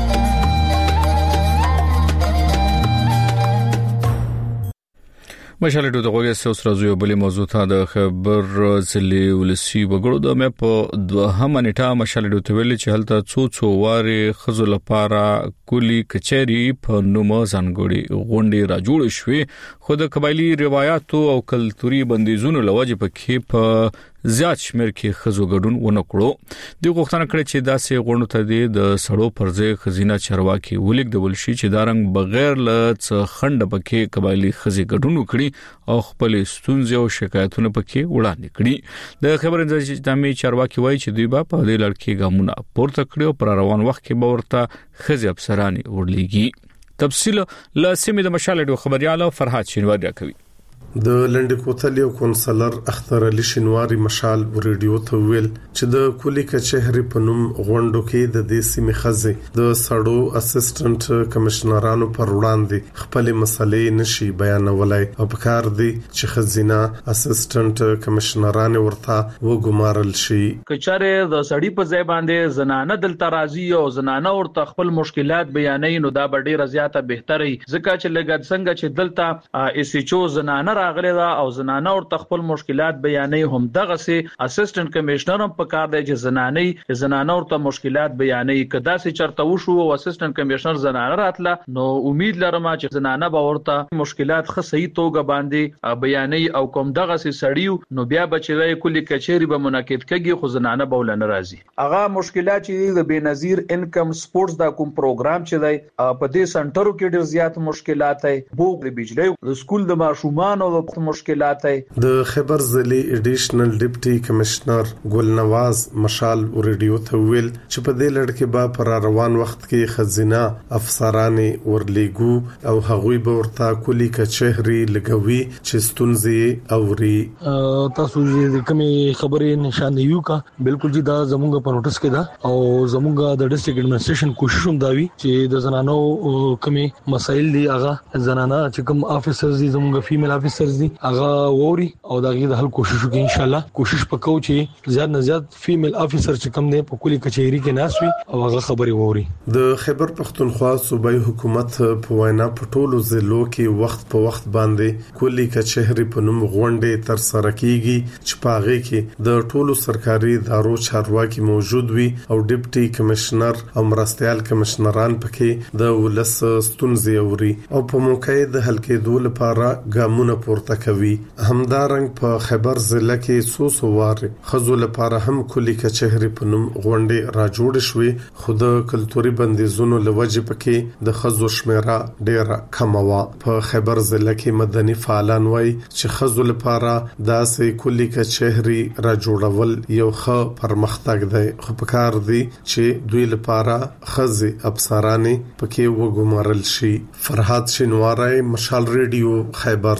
Speaker 1: مشال ډو دغه سوس راځي بلې موضوع ته د خبر ځلې ولسی وګړو د مې په دوه منټه مشال ډو ته ویل چې هلته څو واره خزو لپاره کلی کچېری په نومه ځانګړي غونډې را جوړ شوې. خو د قبایلی روایتو او کلتوري بندیزونو لوجه پکې په زیات شمیر کې خزو ګډون ونکړو. د غوښتنه کړې چې داسې غونډو ته د سړو پرځې خزینه چرواکي ولیک د ولشي چې دارنګ بغیر ل خند پکې قبایلی خزي ګډون وکړي او خپل ستونزې او شکایتونه پکې وړاندې کړي. د خبرې ځامي چرواکي وایي چې دوی په دې لړ کې ګامونه پورته کړي او پر روان وخت کې به ورته خزي افسرانی ورلېږي. تفصیل له سیمې د مشالډو خبرياله فرحات شینواری راکوي.
Speaker 13: د لنډ کوتل یو کونسلر اختر علي شینواری مشال ریډیو ته ویل چې د کلی کچهري په نوم غونډو کې د دې سیمې خزه د سړو اسسټنټ کمشنرانو پر وړاندې خپل مسلې نشي بیانولای او په کار دي چې خزینه اسسټنټ کمشنران ورته وګمارل شي.
Speaker 14: کچاره د سړی په ځای باندې زنانه دل ترازی او زنانه ورته خپل مشکلات بیانې نو دا ډیره زیاته بهتري ځکه چې لګد څنګه چې دلته ایسچو زنانه راغلی دا او زنانه او خپل مشکلات بیانې هم دغه سي اسسټنټ کمشنر هم په کار دی چې زنانه او ته مشکلات بیانې کدا سي چرته وشو او اسسټنټ کمشنر زنانه راتله نو امید لرم چې زنانه به ورته مشکلات خه صحیح توګه باندې بیانې او کوم دغه سي سړیو نو بیا بچوي کلی کچېری به منعقد کړي خو زنانه به ولنه راځي. هغه مشکلات چې د بنظیر انکم سپورتس دا کوم پروګرام چې دی په دې سنټرو کې ډیر زیات مشکلات دي بوګ د بجلی د سکول د ماشومان او مشکلات دي.
Speaker 13: د خبر ځلې اډیشنل ډیپټي کمشنر ګل نواز مشال ریډیو ته ویل چې په دې لړ کې به پر روان وخت کې خزینه افسرانی ورلیګو او هغوی به ورته کلی کچهري لګوي چې ستونزې اوري.
Speaker 15: تاسو چې کومې خبرې نشانه یو کا بالکل جی دا زموږ په نوټس کې دا او زموږ د ډیسټریکټ ایڈمنسټریشن کوشش هم دا وی چې د زنانو کومې مسایل دي هغه زنانه چې کوم افیسرز دي زموږ فیمیل افیسرز دي هغه ووري او دغه د حل کوشش وکړي. ان شاء الله کوشش وکړو چې زیات نه زیات فیمیل افیسر چې کوم دي په کلی کچېری کې ناسوي او هغه خبري ووري.
Speaker 13: د خیبر پختونخوا صوبایي حکومت په وینا پټولو ضلعو کې وخت په وخت باندې کلی کچهري په نوم غونډې تر سره کیږي چې پاغه کې د ټولو سرکاري ادارو چارواکي موجود وي او ډیپټي کمشنر او مرستيال کمشنران پکې د ولس ستونزې اوري او په موقع د حل کېدو لپاره ګامونه پورته کوي. همدارنګ په خیبر ضلع کې سووار خزو لپاره هم کلی کچهري په نوم غونډې را جوړ شوې خو د کلتوري بندیزونو لوجه پکې د خزو شمیره ډیره کم و. په خیبر ضلع کې مدني فعالان وایي چې خزو لپاره داسې کلی کچهري را جوړول یو ښه پرمختګ دی خو په کار دی چې دوی لپاره خزي افسرانی پکې وګمارل شي. فرحات شینواری مشال ریډیو خیبر.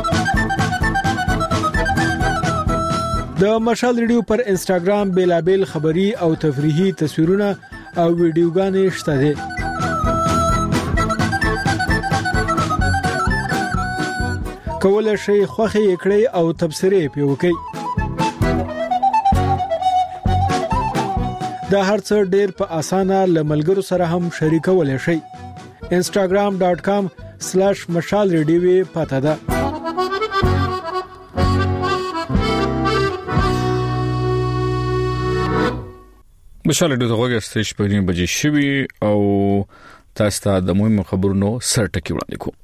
Speaker 16: د مشال ریډیو پر انستګرام بیلابل خبری او تفریحي تصویرونه او ویډیوګانې شته دي. کولای شئ خوښي کړئ او تبصرې پې وکړئ. دا هرڅه ډېر په اسانه لملګرو سره هم شریکولای شئ. instagram.com/mashalradio پته ده.
Speaker 1: مشال د غوګستې شپږ بجې شوي او تاسو ته د مهمو خبرونو سرټکی وړاندې کوم.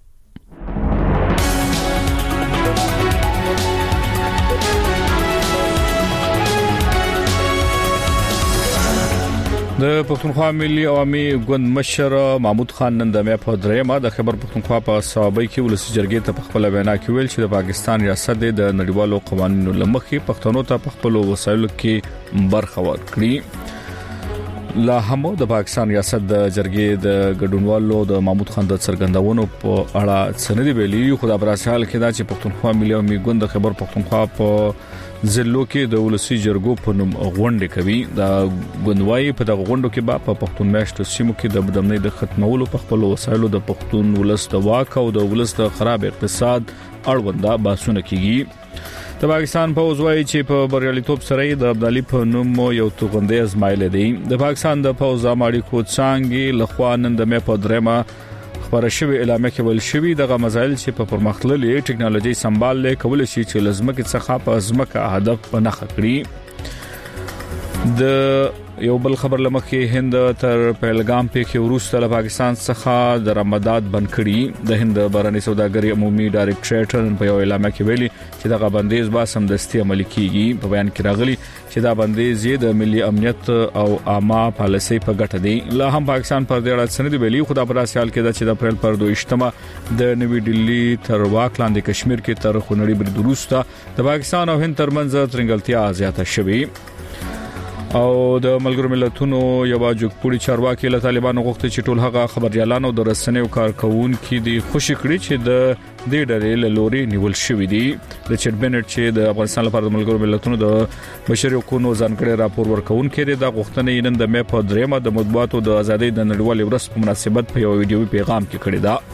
Speaker 1: د پښتونخوا ملي عوامي ګوند مشر محمود خان نن د مې په درېمه د خبر پښتونخوا په صوابۍ کې ولسی جرګې ته په خپل وینا کې ویل چې د پاکستان ریاست د نړیوالو قوانینو لمخې پښتنو ته په خپل وسایلو کې برخه ورکړي. لا هم د پاکستان ریاست د جرګې د ګډونوالو د محمود خان د څرګندونو په اړه څه نه دی ویلي، خو د براسال کې دا چې پښتونخوا ملي عوامي ګوند د خبر پښتونخوا په ضلعو کې د ولسی جرګو په نوم غونډه کوي. د غونډوي په دغه غونډو کې په پښتون میاشتو سیمو کې د بدمنۍ د ختمولو په خپل وسایلو د پښتون ولس د واک او د ولس د خراب اقتصاد اړونده بحثونه کیږي. د پاکستان په وزوي چې په بریالیتوب سره د عبدالي په نوم یو توغندې ازمایل دي. د پاکستان د فوز اماړي کو څنګه لخوا نن د مې په درېمه خبره شوی اعلان کول شوی دغه مسایل چې په پرمختللي ټکنالوژي سمبال کول شي چې لزمکه څخه په ازمکه هدف پنه کړی. د یو بل خبر لمخې هند تر پهلګام کې وروسته له پاکستان څخه د رمضان بند کړي. د هند بهرنی سوداګري عمومي ډایریکټریټر په یو اعلان کې ویلي چې دغه بندیز به سمدستي عملي کیږي. په بیان کې راغلي چې دا بندیز د ملي امنیت او عامه پالیسي په ګټه دی. لا هم پاکستان پر دې اړه سند ویلي، خو د پراسیال کې د اپریل پر 2 د نوې ډیلی تر واک لاندې کشمیر کې تر خونړي برید وروسته د پاکستان او هند ترمنځ ترنګلتیا زیاته شوې. او د ملګرو ملتونو یو جګپوړي چارواکي له طالبانو غوښتي چې ټول هغه خبريالانو د رسنیو کارکونکو دي خوشی کړي چې د دې ډلې له لوري نیول شوې دي. ریچارډ بنټ چې د افغانستان لپاره د ملګرو ملتونو د بشري حقوقو ځانګړي راپور ورکون کړي د غوښتنې نن د مې په درېمه د مطبوعاتو د ازادۍ د نړیوال ورځ په مناسبت په یو ویډیوي پیغام کې کړی دا.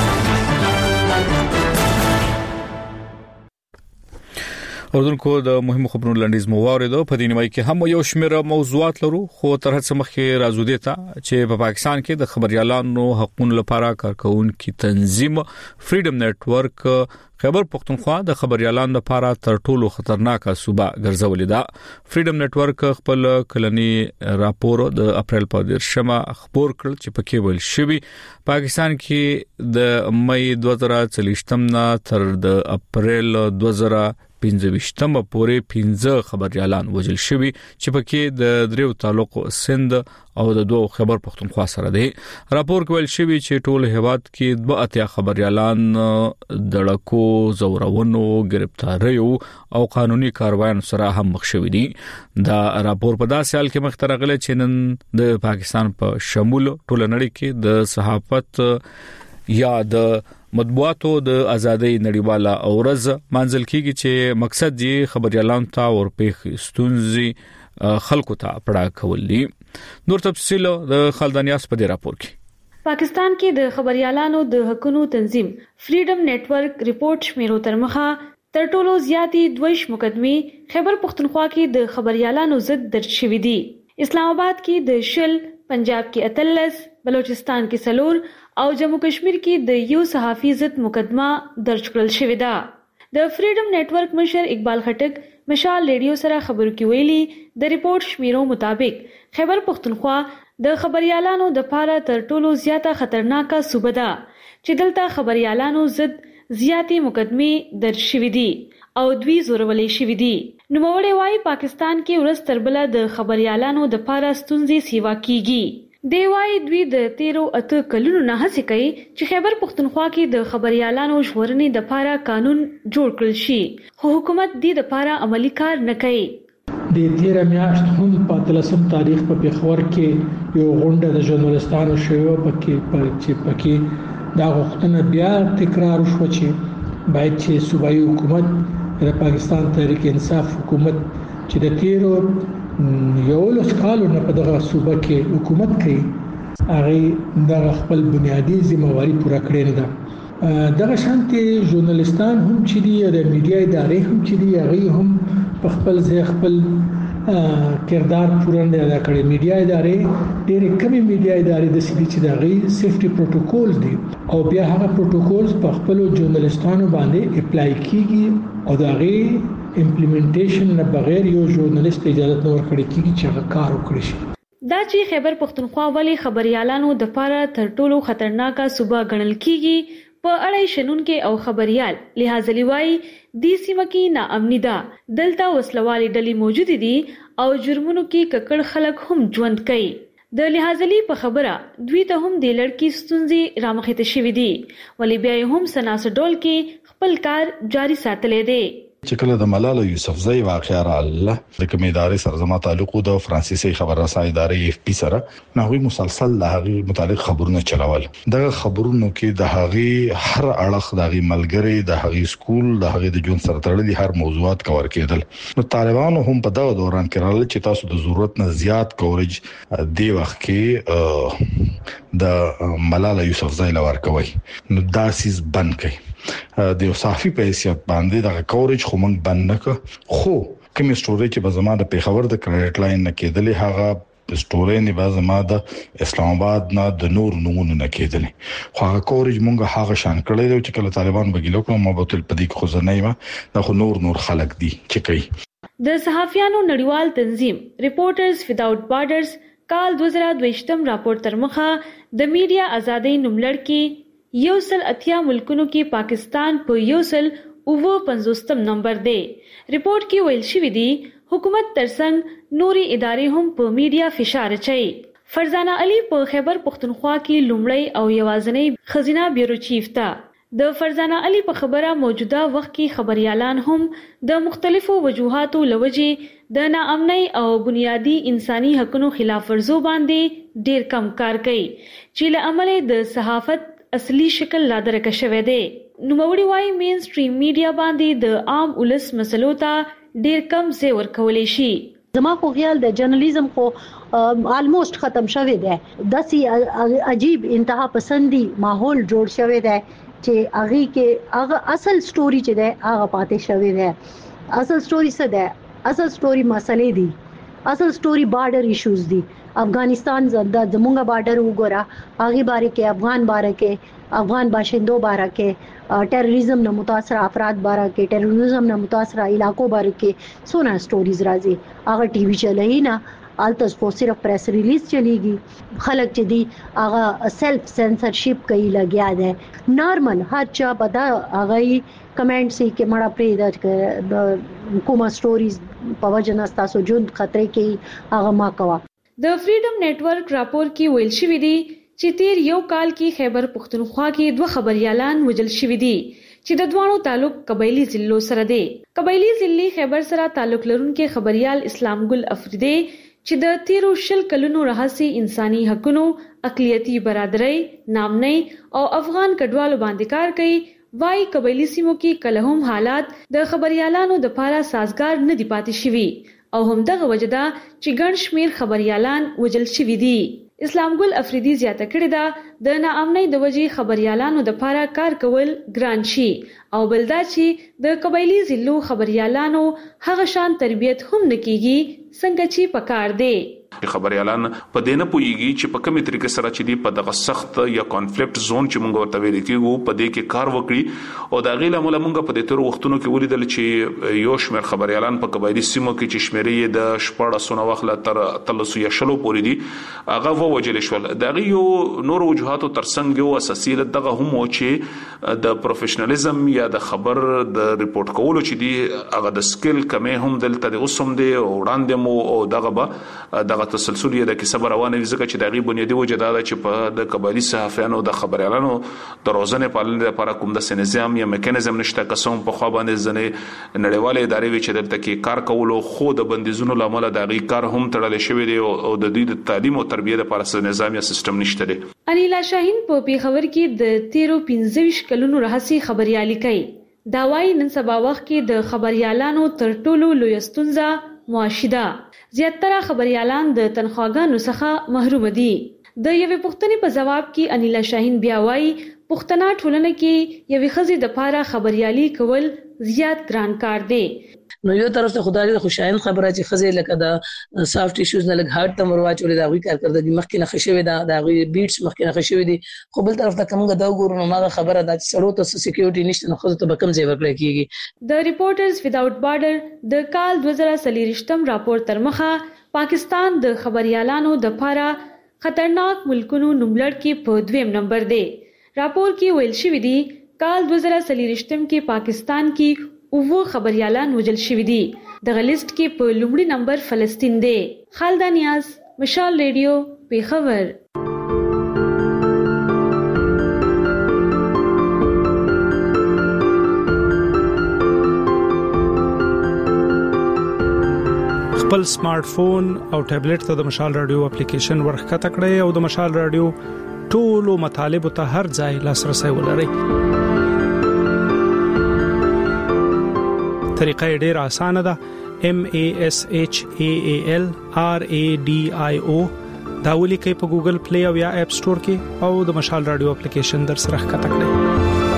Speaker 1: اوردونکو د مهمو خبرونو لاندیز مو واوریدو. په دې نیمه کې هم یو شمېر موضوعات لرو، خو تر هڅه مخکې راځو دي ته چې په پاکستان کې د خبريالانو حقوقو لپاره کارکونکو تنظیم فریډم نتورک خیبر پختونخوا د خبريالانو لپاره تر ټولو خطرناکه صوبه ګرځولې ده. فریډم نتورک خپل کلنی راپور د اپریل په 10مه خبر کړ چې پکې ویل شوی پاکستان کې د مې 2023 نه تر د اپریل 2025 پورې 15 خبريالان وژل شوی چې پکې د دریو تعلق سند او د دوه خیبر پختونخوا سره دی. راپور کوي شوی چې ټول هیواد کې 82 خبريالان د لکو زورونو گرفتاریو او قانوني کاروایانو سره هم مخ شوی دي. دا راپور په داسې حال کې مخترغله چې نن د پاکستان په شمول ټول نړۍ کې د صحافت یا د مطبوعاتو د ازادۍ نړیواله اورز منځل کیږي چې مقصد یې خبريالانو ته ورپېخ ستونزې خلکو ته پړه کول دي. نور تفصیل د خالدانیاس په دې راپور کې.
Speaker 17: پاکستان کې د خبريالانو د حقوقو تنظیم فریډم نتورک ریپورت شمیرو تر مخه تر ټولو زیاتې 2 مقدمې خیبر پختونخوا کې د خبريالانو ضد درج شوې دي. اسلام آباد کې د شل، پنجاب کې 13، بلوچستان کې 4 او جموں کشمیر کې د یو صحافي ضد مقدمه درج کړل شوې ده. د فریډم نتورک مشر اقبال خټک مشال ریډیو سره خبرو کې ویلي د ریپورت شمیرو مطابق خیبر پختونخوا د خبريالانو د لپاره تر ټولو زیاته خطرناکه صوبه ده چې دلته خبريالانو ضد زیاتې مقدمې درج شوې دي او دوی زورولې شوې دي. نوموړی وايي پاکستان کې ورځ تر بله د خبريالانو د لپاره ستونزې سیوا کیږي. دی وايي دوی د 13 کلونو نه هڅه کوي چې خیبر پختونخوا کې د خبريالانو ژغورنې د لپاره قانون جوړ کړل شي، خو حکومت دې د لپاره عملی کار نه کوي.
Speaker 18: د 13 میاشت هم په 13 تاریخ په پیښور کې یو غونډه د ژورنالستانو شوه پکې دا غوښتنه بیا تکرار شو چې باید چې صوبایي حکومت د پاکستان تحریک انصاف حکومت چې د 13 یو لس کالو نه په دغه صوبه کې حکومت کوي هغه د خپل بنیادی ذمہواری پوره کړې نه ده. دغه شانتي ژورنالستان هم چې دی د میډیا ادارې هم چې دی هغه هم په خپل ځای خپل کردار پوره نه ادا کړي. میډیا ادارې ډېر کمی میډیا ادارې د سړي چې دغه سیفټي پروتوکولز دي او بیا هغه پروتوکولز په خپل ژورنالستانو باندې اپلای کیږي او دغه امپلیمنټیشن نه بغیر یو ژورنالیست اجازه نه ورکړي کیږي چې هغه کار وکړي شي.
Speaker 17: دا چې خیبر پختونخوا ولې خبريالانو د پاره تر ټولو خطرناکه صوبه ګڼل کیږي په اړه شنونکو او خبريال لحاظ لوي د سیمه کې ناامني ده دلته وسلوالي ډلې موجود دي او جرمونو کې ککړ خلک هم ژوند کوي د لحاظلي په خبره دوی ته هم د لړکی ستونزې رامخته شوې دي ولې بیا هم سناسډول کې خپل کار جاري ساتلې دي
Speaker 19: چې کله د ملاله یوسفزۍ واقعا رااله د کومې ادارې سره زما تعلق د فرانسیسي خبررسانۍ ادارې اف پی سره نو مسلسل د هغه متعلق خبرونه چلول دغه خبرونو کې د هغه هر اړخ د هغه ملګری د هغه سکول د هغه د جون سره تړلي هر موضوعات کور کېدل نو طالبانو هم په دغه دوران کې رااله چې تاسو د ضرورت نه زیات کوریج دی وخت کې د ملاله یوسفزۍ لور کوي نو داسیز بند کوي د یو صحافي په حیثیت باندې د کوریج خو موږ بند نکړ خو کوم سټوري چې به زما د پیښور د کریډټ لاین نه کېدلې هغه سټوري نه به زما د اسلام آباد نه د نور نمونه نه کېدلې خو هغه کوریج موږ هغه شان کړی دی چې کله طالبان بګیلو کوم مبتل پدې خو ځنه ما د خو نور خلک دي چې کوي
Speaker 17: د صحافیانو نړیوال تنظیم ریپورټرز وداوټ بارډرز کال 2022م راپور تر مخه د میډیا ازادۍ نوملړ کې 180 ملکونو کې پاکستان په 150 نمبر دی ریپورت کې ویل شوی دی حکومت ترڅنګ نوري ادارې هم په میډیا فشار اچي فرزانه علي په خیبر پختونخوا کې لومړی او یوازنۍ خزینه بیورو چیف تا د فرزانه علي په خبره موجوده وخت کې خبريالان هم د مختلفو وجوهاتو لوجې د ناامنۍ او بنیادی انساني حقوقو خلاف ورزو باندې ډیر کم کار کوي چې له عمله د صحافت اصلي شکل لا درکه شوی دی نوموړي وايي مین سټریم میډیا باندې د عام ولس مسلو ته ډیر کم ځای ورکول شي
Speaker 4: زما خو خیال د جرنالیزم خو آلموست ختم شوی دی داسې عجیب انتها پسندي ماحول جوړ شوی دی چې هغه کې هغه اصل سټوري چې دی هغه پاتې شوی دی اصل سټوري څه دی اصل سټوري مسلې دي اصل سټوري بارډر ایشوز دي افغانستان د زمونږه بارډر وګوره هغه باره کې افغان باشندو باره کې ټیرریزم نه متاثر افراد باره کې ټیرریزم نه متاثر علاقو باره کې سونه سټوریز راځي هغه ټي وی چلای نه التس خو صرف پریس ریلیز چلیږي خلک چې دی هغه سیلف سنسرشپ کوي لګیا ده نارمل هر چا بدا هغه کمنټ سي کې مړه پرې د کومه سټوریز په وجه نه تاسو جون خطرې کې هغه ما کوا
Speaker 17: د فریډم نتورک راپور کې ویل شوی دی چې تیر یو کال کې خیبر پختونخوا کې 2 خبريالان وژل شوی دي چې د دوانو تعلق قبایلی ضلعو سره دی قبایلی ضلع خیبر سره تعلق لرونکي خبريال اسلام ګل افریدی چې د 13 کلونو راهسي انساني حقوقو اقلیتی برادرۍ نامنۍ او افغان کډوالو باندې کار کوي وای قبایلی سیمو کې کله هم حالات د خبريالانو د پاره سازگار نه دی پاتې شوی او هم دغه وجدا چې ګڼ شمیر خبريالان وژل شوی دي اسلام ګل افریدی زیاته کړې ده د ناامنۍ د وجې خبريالانو د پاره کار کول ګران شي او بلدا چې د قبایلی ضلعو خبريالانو هغه شان تربیت هم نکېږي څنګه چې پکار دی
Speaker 20: خبريالان په دې نه پويږي چې په کومه طریقه سره چې دی په دغه سخت یا کانفلیکټ زون چې موږ ورته ویل کېږو په دې کې کار وکړي او دا غیله موږ په دې تر وختونو کې ولیدل چې یو شمېر خبريالان په قبایلی سیمو کې چې شمیرې د 1400 وخت تر 300 پورې دي هغه ووجل شول دا یو نور وجوهاتو ترڅنګ یو اساسي دغه هم و چې د پروفیشنالیزم یا د خبر د ریپورت کولو چې دی هغه د سکل کمه هم دلته د اوسم دی او وړاندې مو او دغه تسلسل یې د کیسه روانه وي ځکه چې دغه بنیادی وجه دا ده چې په د قبایلی صحافیانو د خبريالانو د روزنه پالنې لپاره کوم د نظام یا میکانیزم نشته قسم په خو باندې ځنې نړیواله ادارې وی چې دلته کې کار کولو خو د بندیزونو لامل د غي کار هم تړل شوی دی او د دوی د تعلیم او تربیه لپاره نظام یا سیستم نشته دی
Speaker 17: انیلا شاهین په پیښور کې د 13-15 کلونو راهسي خبريالي کوي دا وايي نن سبا وخت کې د خبريالانو تر ټولو لوی ستونزه معاشده زیاتره خبريالان د تنخواګانو څخه محروم دي د یوې پوښتنې په جواب کې انیلا شاهین بیا وايي پښتنه ټولنه کې یوې خزي د پاره خبريالي کول زیات ګران کار دی
Speaker 21: نو یو طرف ته خدای د خوشاین خبره چې خزي لکه د سافټ ایشوز نه لګ هارت تم ورواچول دا وی کارکردګي مخکې نه خښوي دا غوي بیټس مخکې نه خښوي دي خو بل طرف ته کومه دا ګورو نو ما خبره دا چې سړو ته سکیورټي نشته نو خو ته بکم ځای ورکړی کیږي
Speaker 17: د ریپورټرز وداوټ بارډر د کال 2023م راپور تر مخه پاکستان د خبريالانو د لپاره خطرناک ملکونو نوملړ کې په 2م نمبر دی. راپور کې ویل شوی دی کال 2023 کې پاکستان کې 9 خبريالان وژل شوی دي. د لیست کې په لومړي نمبر فلسطین دی. خالد نیاز، مشال ریډیو، پیښور.
Speaker 16: خپل سمارټ فون او ټابلیټ ته د مشال رادیو اپلیکیشن ورخته کړئ او د مشال رادیو ټولو مطالب ته هر ځای لاسرسي ولرئ. طریقه ډېره اسانه ده. MASHAAL RADIO دا ولیکئ په ګوګل پلی او یا اپ سٹور کې او د مشال رادیو اپلیکیشن در سره ښکته کړئ.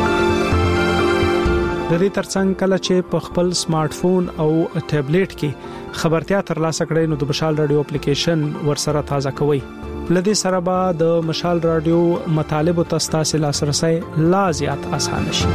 Speaker 16: د دې ترڅنګ کله چې په خپل سمارټ فون او ټابلیټ کې خبرتیا ترلاسه کړئ نو د مشال رادیو اپلیکیشن ورسره تازه کوئ. لدې سره به د مشال رادیو مطالب او تاسو لاسرسي لا زیات آسان شي.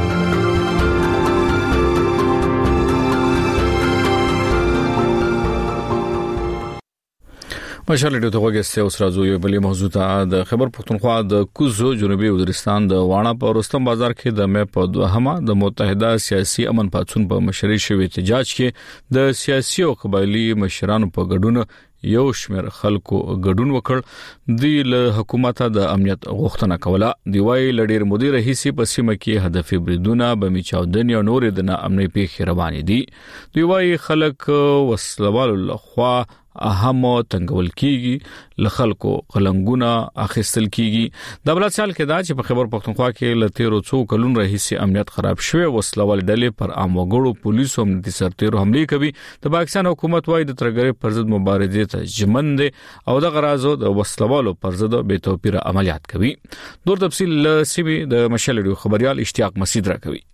Speaker 1: مشال ریډیو ته وګورئ اوس راځو یو بلې موضوع ته. د خیبر پختونخوا د کوزو جنوبي وزیرستان د واڼه په رستم بازار کې د مې په 2مه د متحده سیاسي امن پاتون په مشرۍ شوی احتجاج کې د سیاسي او قبایلی مشرانو په ګډون یو شمېر خلکو ګډون وکړ. د له حکومت د امنیت غوښتنه کوله. دی وايي لډیر مدیر رئیسي په سیمه کې هدف بریدونه بمی چاودنې او نور د ناامنۍ پیښې روانې دي. دی وايي خلک وسلوال لخوا اهم تنګول کیږي، ل خلکو قلنګونه اخیستل کیږي. د بل سال کې دا چې په خیبر پختونخوا کې لتیرو څو کلون رئیسي امنیت خراب شوی وسلوال ډلې پر عام وګړو پولیسو امنیتي سرتیرو حمله کوي. د پاکستان حکومت وايي د ترګری پر ضد مبارزې ته ژمن دي او د غرازو د وسلوالو پر ضد بے توپیر عملیات کوي. نور تفصیل سیمه د مشال ریډیو خبريال اشتیاق مسعود را کوي.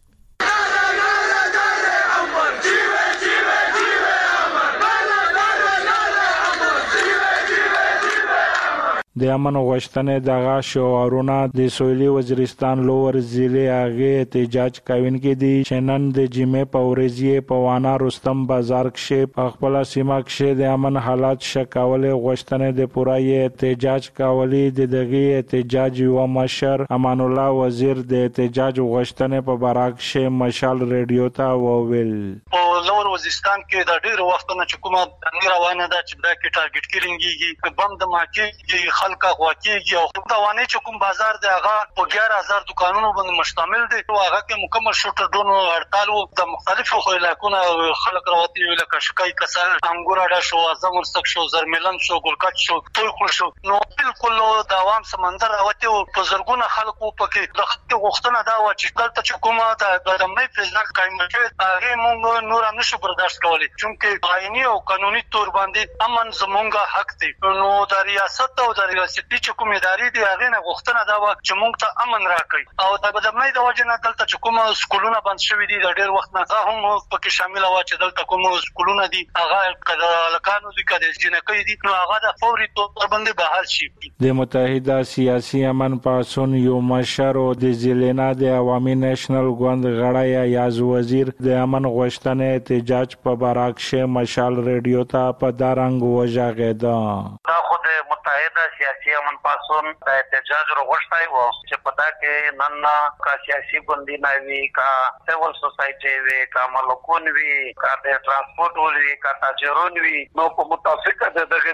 Speaker 2: د امن غوښتنې دغه شعارونه د سویلي وزیرستان لوور ضلع هغه احتجاج کوونکي دي چې نن د جمعې په ورځ په وانا رستم بازار کې په خپل سیمه کې د امن حالات شکاولې غوښتنې د پوره احتجاج کولې. د دغه احتجاج یو مشر امان الله وزیر د احتجاج غوښتنې په باره کې مشال ریډیو ته وویل.
Speaker 22: لوور وزیرستان کې د ډېر وختونو چې کومه روانه ده چې دا کې ټارګټ کیلینګي بم د ماکي خلک غواکیږي او توانې چې کوم بازار دی هغه په 11000 دکانونو باندې مشتمل دی او هغه کې مکمل شوټر ډونو هړتال او د مختلفو علاقونو خلک راوتی لکه شکای کسر انګور اډه شو اعظم ورسک شو زرملن شو ګلکټ شو ټول شو نو بالکل د عوام سمندر راوتی او په زرګونه خلکو پکې د خپل غوښتنه دا و چې دلته چې کومه د دمې فزنک قائم شوی هغه مونږ نور نشو برداشت کولی چې آئینی او قانوني تور باندې امن زمونږه حق دی. نو د ریاست او د ریاستي چې کوم ادارې دی هغه نه غوښتنه دا و چې مونږ ته امن راکړي او د بدمنۍ د وجه نه دلته چې کوم سکولونه بند شوی دي د ډېر وخت نه هم پکې شامل و چې دلته کوم سکولونه دي هغه کډالکانو دي کډه جنکې دي نو هغه د فوري تور باندې بحال شي.
Speaker 2: د متحده سیاسي امن پاسون یو مشر او د ضلع د عوامي نېشنل ګوند غړی یاز وزیر د امن غوښتنې احتجاج په باراکشه مشال ریډیو ته په دارنګ وژغېدا.
Speaker 22: دا خو د متحده سیاسي امن پاسون د احتجاج وروغښتای وو چې په دا کې نن کا سیاسي ګوندونه وی کا سیول سوسایټي وی کا ملکون وی کا د ترانسپورت وی کا تاجرون وی نو په متفق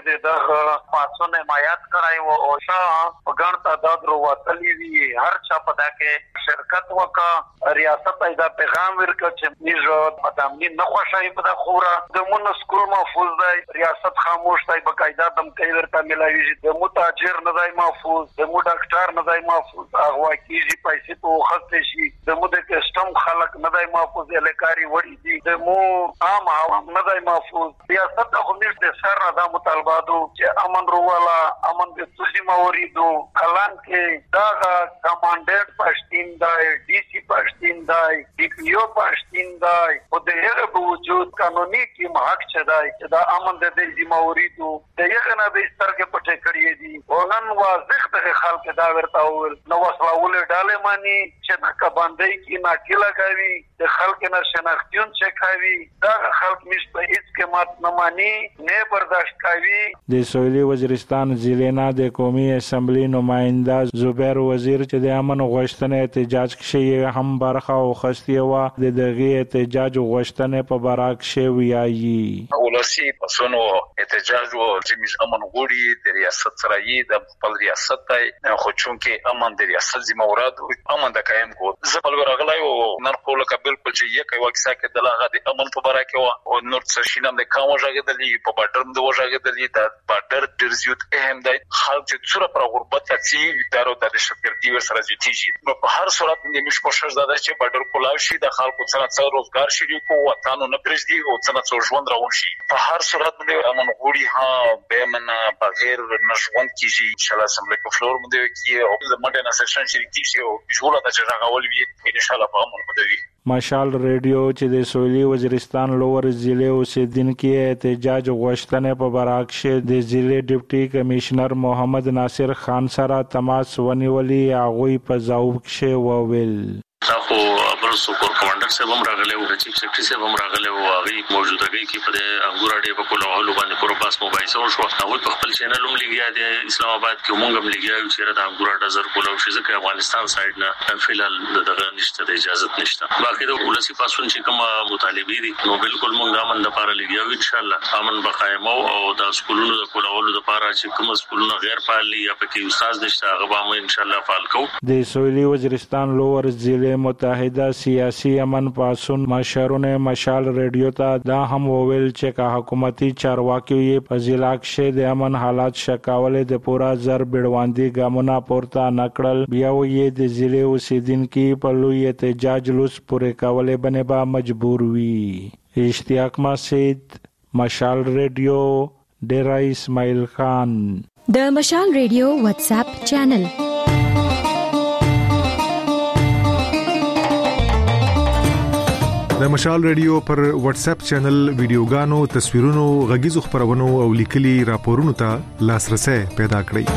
Speaker 22: د پاسون حمایت کړای وو او په ګڼ تعداد وروتلی وی هر چا په دا کې شرکت وکړه. ریاست ایدا پیغام ورکړ چې موږ مدامنی نه خوشای په دا خوره د مون سکول محفوظ دی ریاست خاموش دی بقاعده دم کوي ورته ملایي د متاجر نه دی محفوظ د مو ډاکټر نه دی محفوظ هغه کیږي پیسې په وخت شي د مو د کسٹم خلک نه دی محفوظ الکاري وړي دي د مو عام عوام نه دی محفوظ. ریاست خو نشته د سر نه دا مطالباتو چې امن رواله امن د تاسو موریدو کلان کې دا کمانډنټ پښتین دی ډي سي پښتین دی ډي پی او پښتین دی او د هغه په وجود قانوني کې حق چدای چې دا امن د دې موریدو د هغه نه به سترګې پټې کړې دي او نن واضح د خلک دا ورته ول نو وسلول ډاله مانی چې نک باندې کی ناکیلا کوي د خلک نه شناختون چې کوي دا خلک مشته هیڅ کې مات نه مانی نه برداشت کوي
Speaker 2: د سویلي وزیرستان ضلع نه د قومي اسمبلی نماینده زبیر وزیر چې د امن غوښتنې احتجاج کې هم برخه او خستی و د دغه احتجاج غوښتنې په براک شوی یایي
Speaker 5: ولسی پسونو احتجاج او جمیز امن غوړي د ریاست سره یې د خپل ریاست ته خو چونکې امن د ریاست ذمہ وراد امن د قائم کو زبل ورغلای او نن خو لکه بالکل چې یو کوي وکسا کې دلغه د امن په باره کې او نور څه شینم د کوم ژغدلې په بټرم د ژغدلې د بټر درزیوت اهم دی خلک چې څوره پر غربت اچي دارو د شکرتي سره زیاتیږي په هر صورت د مش کوشش زده چې بټر کولاو شي د خلکو څخه روزګار شي کو وطن نه پرېږدي او څنګه ژوند روان شي په هر صورت د امن غوړي ها به من بغیر نشوند کیږي ان شاء الله سم له فلور مده کې او د مډه نه سیشن شریکي شي او جوړه د ځغاول وي ان شاء الله په امن مده وي
Speaker 2: مشال ریډیو چې د سویلي وزیرستان لوور ضلع اوسیدونکو احتجاج غوښتنې په براک شه د ضلع ډیپټي کمشنر محمد ناصر خان سره تماس ونیولي هغه په ځواب کې وویل
Speaker 6: تاسو خبر سپور کمانډر صاحب هم راغله او چیف سیکریټری صاحب هم راغله او هغه موجودګي کې په انګور اډې په کوله هلو باندې پر باس موبایل سره شو هغه په خپل چینل هم لګیا دی اسلام آباد کې مونږ هم لګیا چې د انګور اډه زر کوله شي ځکه افغانستان سایډ نه فلال دغه نشته د اجازه نشته باقي د ولسی پاسون چې کوم مطالبه دي نو بالکل مونږ امن لپاره لګیا یو ان شاء الله امن بقایمو او د سکولونو د کوله هلو لپاره چې کوم سکولونه غیر فعال یا پکې استاد نشته هغه به ان شاء الله فعال کوو
Speaker 2: د سویلي وزیرستان لوور ضلع متحده سیاسي امن پاسون مشرونه مشال ریډیو ته دا هم وویل چې که حکومتي چارواکي یې په ضلع کې د امن حالات شکاولې د پورا زر بیړواندي ګامونه پورته نکړل بیا یې د ضلع اوسیدونکو په لوی احتجاج لوس پورې کولې باندې به مجبور وي اشتیاق مسجد مشال ریډیو ډیرا اسماعیل خان
Speaker 23: د مشال ریډیو واتس اپ چینل
Speaker 24: د مشال ریډیو پر واتس اپ چینل ویډیوګانو تصویرونو غږیزو خبرونو او لیکلي راپورونو ته لاسرسي پیدا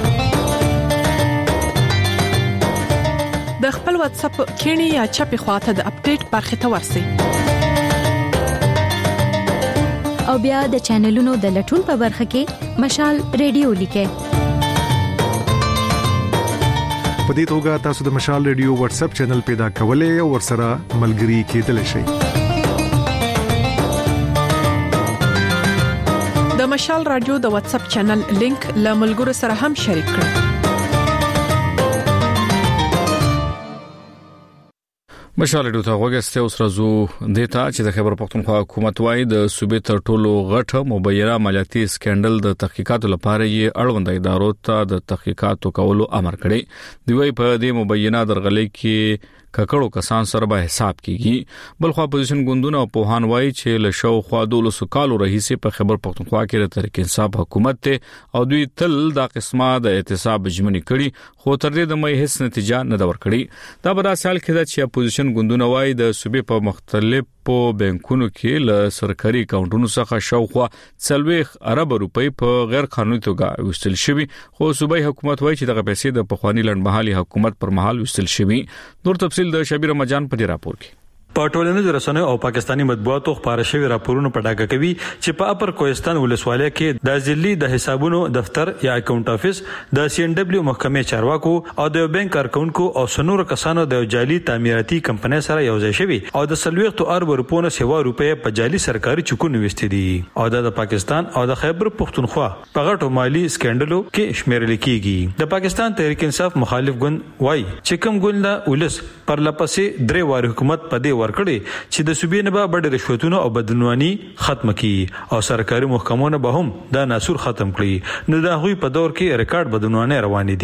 Speaker 25: کړئ د خپل واتس اپ کینی یا چپی خواته د اپډیټ برخه ته ورسئ
Speaker 23: او بیا د چینلونو د لټون په برخه کې مشال ریډیو لیکئ
Speaker 24: په دې توګه تاسو د مشال ریډیو واتس اپ چینل پیدا کولای او ورسره ملګري کېدلی شئ
Speaker 25: د مشال رادیو د واتس اپ چینل لینک له ملګرو سره هم شریک کړئ
Speaker 1: مشال ریډیو ته وګورئ اوس راځو دیتا چې د خیبر پختونخوا حکومت وايي د صوبې تر ټولو غټه مبینه مالیاتي سکندل د تحقیقاتو لپاره یې اړوند ادارو ته د تحقیقاتو کولو امر کړی دی وی په دې مبینه درغلې کې ککړو کسان سره به حساب کیږي بلخو اپوزیشن ګوندونه او پوهان وایي چې له شو خوا 200 کالو رئیسې په خیبر پختونخوا کې د تحریک انصاف حکومت ته او دوی تل دا قسمه د احتساب جمنی کړي خو تر دې د مې هیڅ نتیجه نه دا ورکړي دا به سال کې چې اپوزیشن ګوندونه وایي د صوبې په مختلفو بانکونو کې له سرکاري اکاونټونو څخه شاوخوا 40 ارب روپۍ په غیر قانوني توګه وستل شوی خو صوبایي حکومت وایي چې دغه پیسې د پخوانی لړمحالي حکومت پر مهال وستل شوی نور تفصیل د شبیر مجان په دې راپور کې
Speaker 26: په ټولنیزو رسنیو او پاکستاني مطبوعاتو خبره شوی راپورونه په ډاګه کوي چې په اپر کوهستان ولسوالۍ کې د ضلعي د حسابونو دفتر یا اکاونټ افیس د سی ان ډبلیو محکمې چارواکو او د بانک کارکونکو او سنور کسانو د جعلي تعمیراتي کمپنۍ سره یوځای شوی او د 40 ارب روپونو سیوا روپې په جعلي سرکاري چکونو وستې دي او د پاکستان او د خیبر پختونخوا په غټو مالی سکندلو کې شمیرل کیږي د پاکستان تحریک انصاف مخالف ګوند وای چې کوم ګوند له ولس پر لپسې درې وار حکومت په دې ورکړي چې د صوبې نه به بډ رشوتونو او بدعنواني ختم کړي او سرکاري محکمو نه به هم دا ناسور ختم کړي نو دا غوي په دور کې ریکارډ بدعنواني روان دي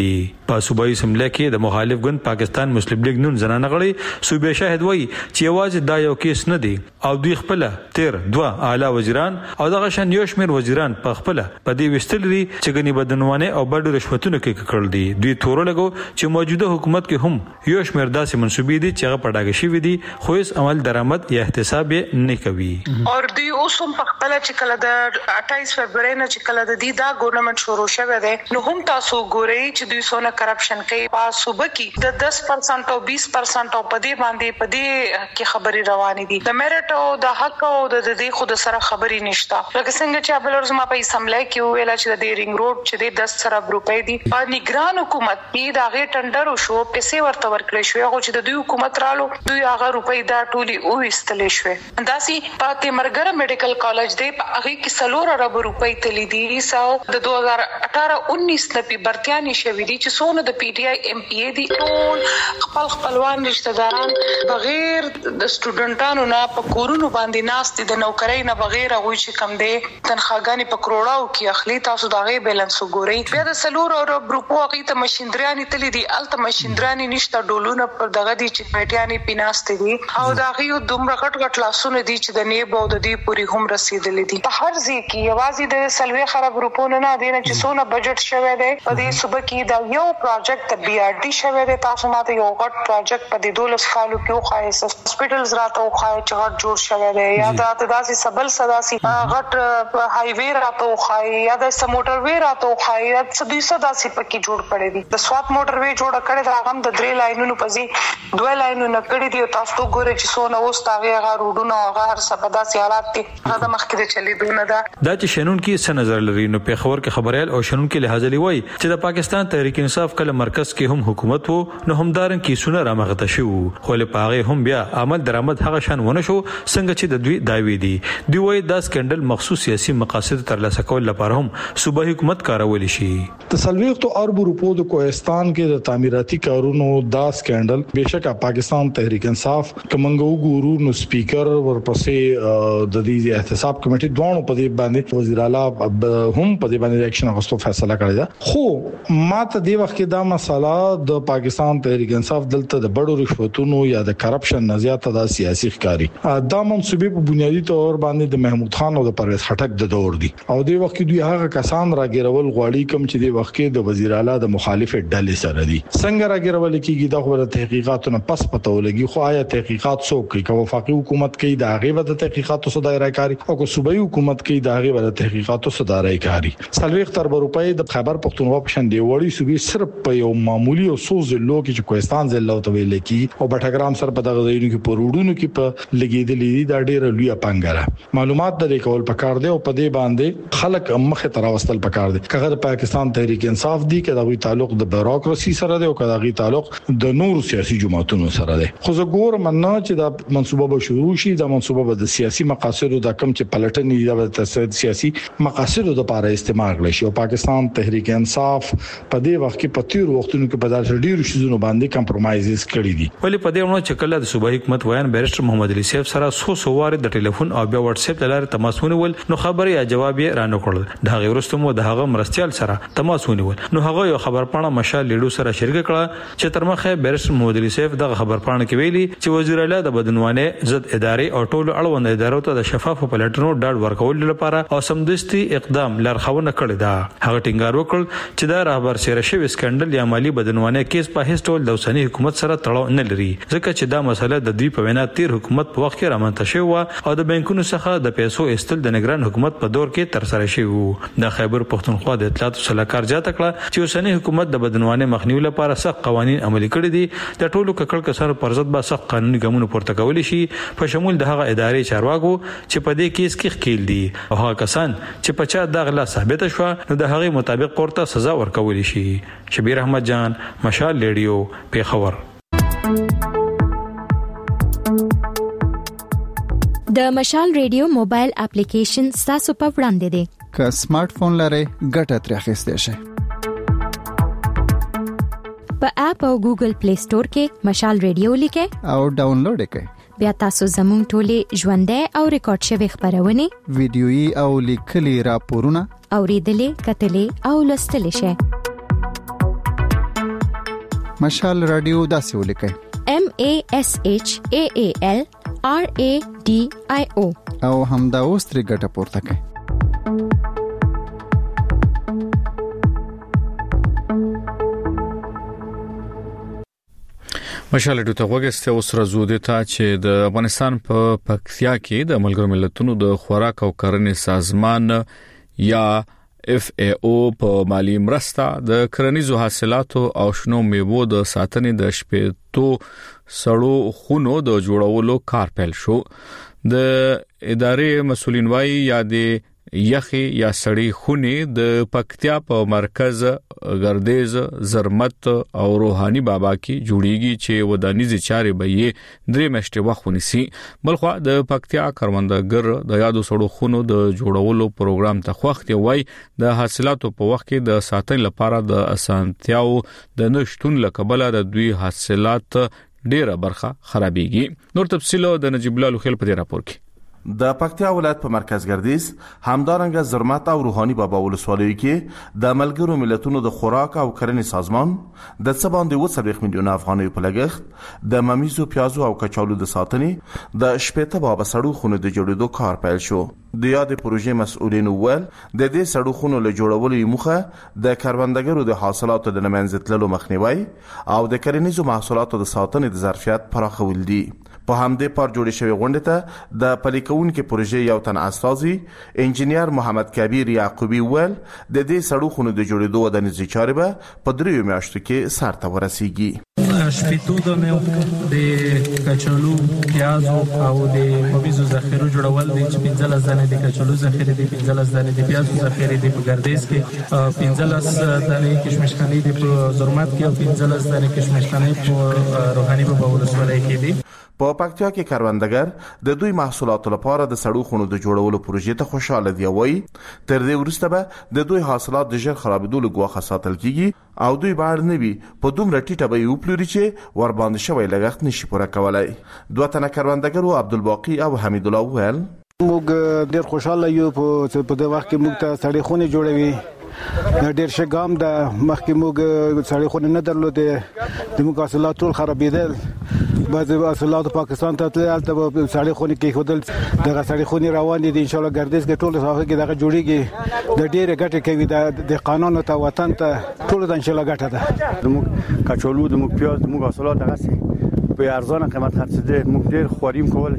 Speaker 26: په صوبایي اسمبلی کې د مخالف ګوند پاکستان مسلم لیگ نون زنانه غړي صوبې شاهد وایي چې یوازې دا یو کیس نه دی او دوی خپل تیر 2 اعلی وزیران او دغه شان یو شمېر وزیران په خپل په دې وستل لري چې غني بدنوانه او بډ رشوتونه کې کړل دي. دوی تور لګو چې موجوده حکومت کې هم یو شمېر داسې منسوبې دي چې هغه پډاګ شوی دي خو هیڅ عمل درآمد یا احتساب نه کوي.
Speaker 3: اور دوی اوس هم په خپل چې کله د 28 فبراير نه چې کله د دې دا ګورنمنت شروع شوه ده نو هم تاسو ګورئ چې دوی سونه کرپشن کوي په صوبه کې د 10% او 20% او په دې باندې په دې کې خبري روانې دي. د میرټ او د حق او د دې خود سره خبري نشته. لکه څنګه چې ابلورز ما په اسمبلی کې ویل چې د رینګ روډ چې د 10 ارب روپۍ دي په نگران حکومت کې دا غي ټندر شو پیسې ورته ورکړې شو هغه چې د دوی حکومت رالو دوی هغه روپۍ دا ټولي او استلې شو. داسي په مرګره میډیکل کالج دی په هغه کې 3 ارب روپۍ تللی دي سو د 2018-19 لپی برتياني شوې دي چې سونه د پی ټی آی ایم پی ای دي ټول خپلوان رشتہ داران بغیر د سټوډنټانو نه په کورونو باندې ناست د نوکرۍ نه بغیر هغه چې کم دي تنخواګانی په کروڑاو کې اخلي. تاسو دا غي بیلانس وګورئ بیا د 3 ارب روپو هغه ته ماشيندرياني تللی دي الته ماشيندرياني نشته ډولونه پر دغه دي چې پټياني پیناست دي او دا غي دومره غټ لاسونه دي چې د نیب او د دې پوری هم رسیدلې دي. په هر ځای کې یوازې د سلوي خراب روپونه نه دي نه چې سونه بجټ شوه دی په دې صوبه کې دا یو پروجیکټ د بي ار ډي شوه دی. تاسو ماته یو غټ پروجیکټ په دې 12 کالو کې وخایي هاسپټلز راته وخایي چې غټ جوړ شوه دی یا دا داسې سبل صداسي غټ هاي وی راته وخایي یا د موټر وی راته وخایي د 200 داسې پکې جوړ کړي دي. د سوات موټر وی جوړ کړي دا هم د 3 لاینونو په ځای 2 لاینونو کړي دي. تاسو ګورئ چې سونه اوس تاغه غا روډونه او غار سپدا سي حالات دي دا مخکې د چلی دونه دا
Speaker 26: چې شنون کې څه نظر لري. نو په خبر کې خبريال او شنون کې لحاظ لوي چې د پاکستان تحریک انصاف کله مرکز کې هم حکومت وو نو هم دارن کې سونه رامغته شو خو له پاغه هم بیا عمل درآمد هغه شان ونه شو څنګه چې د دوی داوی دي. دوی وایي دا سکندل مخصوص سیاسي مقاصد ترلاسه کول لپاره هم صوبایي حکومت کارول شي.
Speaker 19: تسلويختو ارب روپو د کوهستان کې د تعمیراتي کارونو دا سکندل بهشکه پاکستان تحریک انصاف کومنګو ګورو نو سپیکر ورپسې د دې احتساب کمیټې دوه په دې باندې وزیر اعلی هم په دې باندې اکشن غوښتو فیصله کړی دا خو ماته دی وخت کې دا مسله د پاکستان تحریک انصاف دلته د بډو رشوتونو یا د کرپشن نه زیاته د سیاسي ښکاری دا منسوبې په بنیادی تور باندې د محمود خان او د پرویز خټک د دور دي او د وخت کې دوی هغه کسان راګیرول غواړي کوم چې د وخت کې د وزیر اعلی د مخالف ډلې سره دي څنګه راګیرول کیږي دا خو د تحقیقاتو پس پته ولګي خو آیا تحقیقات څوک کوي کوم وفاقي حکومت کوي دا غیبه د تحقیقاتو صدايره کاری او کو صوبایي حکومت کوي دا غیبه د تحقیقاتو صدايره کاری سلويخ تر روپۍ د خبر پښتونخوا په شان دی وړي صوبې صرف په یو معمولی او سوز لوکي چې کوهستان ضلع او تویل کی او بټګرام سره په دغه ځایونو کې پروډونو کې په لګیدلې دا ډېر لوی پنګره معلومات د کول پکار دی او په دې باندې خلک مخه تر واستل پکار دي کغه د پاکستان تحریک انصاف دی کدا وی تعلق د بیوروکراسي سره دی او کدا غي تعلق د نور سیاسي جماعتونو سره دی خو زه ګورم نه چې دا منسوبه به شروع شي دا منسوبه به د سیاسي مقاصدو د کم چې پلټنې د سیاسي مقاصدو لپاره استعمال کړي شي او پاکستان تحریک انصاف په دې وخت کې په تیر وختونو کې په داسې ډیرو شیزونو باندې کمپرمایزز کړي دي
Speaker 26: ولې په دې ورو چې کله د صوبایي حکومت وایي بیرسټر محمد علي سیف سره سو واره د ټلیفون او بیا واتس اپ لاره تماس ونیول نو خبري یا جواب یې رانه کړل د هغه ورستمو د هغه مرستيال سره تماس ونیول نو هغه یو خبرپاڼه مشال لیډو سره شریک کړه چې تر مخه بیرسټر محمد علي سیف د خبرپاڼه کې ویلي چې وزیر اعلی د بدنوانه ضد ادارې او ټولو اړوند ادارو ته د شفاف پلټنو ډاډ ورکول لپاره او سمدستي اقدام لارښوونه کړې ده هغه ټینګار وکړ چې دا رهبر سره شوی سکندل یا مالی بدنوانه کیس په هیڅ ډول د اوسنی حکومت سره تړاو نه لري ځکه چې دا مسله د دوی په وینا تیر حکومت په وخت کې رامنځته شوه او د بانکونو څخه د پیسو استل د نگران حکومت په دور کې تر سره شوی د خیبر پښتونخوا د اطلاعات صلاحکار جاته کړه چې اوسنی حکومت د بدنوانه مخنیوي لپاره سخت قوانين عملي کړي دي د ټولو ککړ کسانو پر ضد به سخت قانوني ګامونه پورته کول شي په شمول د هغه ادارې چارواکو چې په دې کیس کې ښکیل دي او هغه کسان چې په چا د غلا ثابت شوه نو د هغه مطابق ورته سزا ورکول شي. شبیر احمد جان مشال ریډیو پیښور.
Speaker 23: د مشال ریډیو موبایل اپلیکیشن تاسو په وړاندې دی
Speaker 7: که سمارټ فون لرئ ګټه ترې اخیستئ شئ
Speaker 23: په اپ او ګوګل پلی سٹور کې مشال ریډیو لیکئ
Speaker 7: او ډاونلوډ کړئ
Speaker 23: بیا تاسو زموږ ټولې ژوندۍ او ریکارډ شوی خبرونه
Speaker 7: ویډیويي او لیکلي راپورونه
Speaker 23: اوریدلې کتلې او لوستلې شئ
Speaker 7: مشال رادیو داسې ولیکئ
Speaker 23: MASHAALRADIO
Speaker 7: او همدا اوس ترې ګټه پورته کړئ.
Speaker 1: مشال ډیټه وګسته اوس راځو د تا چې د افغانستان په پکتیا کې د ملګرو ملتونو د خوراک او کرنې سازمان یا FAO په مالی مرسته د کرنیزو حاصلاتو او شنو میوو د ساتنې د شپېتو سړو خونو د جوړولو کار پیل شو. د ادارې مسولین وايي یا د یخي یا سړی خونې د پکتیا په مرکز ګردیز زرمت او روحاني بابا کې جوړیږي چې ودانیزي چارې به یې درې میاشتې وخت ونیسي. بلخو د پکتیا کروندګر د یادو سړو خونو د جوړولو پروګرام ته خوښ وي د حاصلاتو په وخت کې د ساتنې لپاره د اسانتیاو د نشټون لکبله د دوی حاصلات ډیره برخه خرابېږي. نور تفصیل د نجیب الله لوخیل په راپور کې.
Speaker 8: د پکتیا ولایت په مرکز ګردیز همدارنګه زرمت او روحاني بابا ولسوالیو کې د ملګرو ملتونو د خوراک او کرنې سازمان د څه باندې 30 میلیون افغانۍ په لګښت د ممیزو پیازو او کچالو د ساتنې د شپېته بابا سړو خونو د جوړېدو کار پیل شو. د یاد پروژې مسؤلین ول د دې سړو خونو له جوړولو موخه د کروندګرو د حاصلاتو د نمنځتلو مخنیوي او د کرنیزو محصولاتو د ساتنې د ظرفیت پراخول دي. په همدې پر جوړې شوی غونډه ته د پلیکونکو پروژې یو تن استاذي انجنیر محمد کبیر یعقوبی ول د دې سړو خونو د جوړېدو ودانیزي چارې به په 3 میاشتو کې سرته ورسیږي.
Speaker 9: شپېتو د کچالو پیازو او د ممیزو ذخیره جوړول دي چې 15 دانې د کچالو ذخیره دي 15 دانې د پیازو ذخیره دي په ګردیز کې 15 دانې کشمشخانې دي په زرمت کې او 15 دانې کشمشخانې په روحاني بابا ولسوالۍ کې دي.
Speaker 8: په پکتیا کې کروندګر د دوی محصولاتو لپاره د سړو خونو د جوړولو پروژې ته خوشاله دی وایي تر دې وروسته به د دوی حاصلات د ژر خرابېدو له ګواښه ساتل کیږي او دوی باید نه وي په دومره ټیټه به یو پلوري چې ور باندې شوی لګښت نشي پوره کولای. دوه تنه کروندګرو عبدالباقی او حمید الله ویل
Speaker 10: موږ ډېر خوشاله یو په دې وخت کې موږ ته سړې خونې جوړوي ډېر شګام د مخکې موږ سړې خونې نه درلودې د موږ حاصلات ټول خرابېدل بعض حاصلات پاکستان ته تلل ته سړې خونې کې خودل دغه سړې خونې روان دي ان شاء الله ګردیز کې ټول صفه کې دغه جوړیږي د ډېر ګټه کوي د قانون ته وطن ته ټول د ان شاء الله ګټه ده.
Speaker 11: موږ کچالو د موږ پیاز د موږ حاصلات هغه سي په ارزانه قیمت خرڅېدل موږ ډېر خوریم کول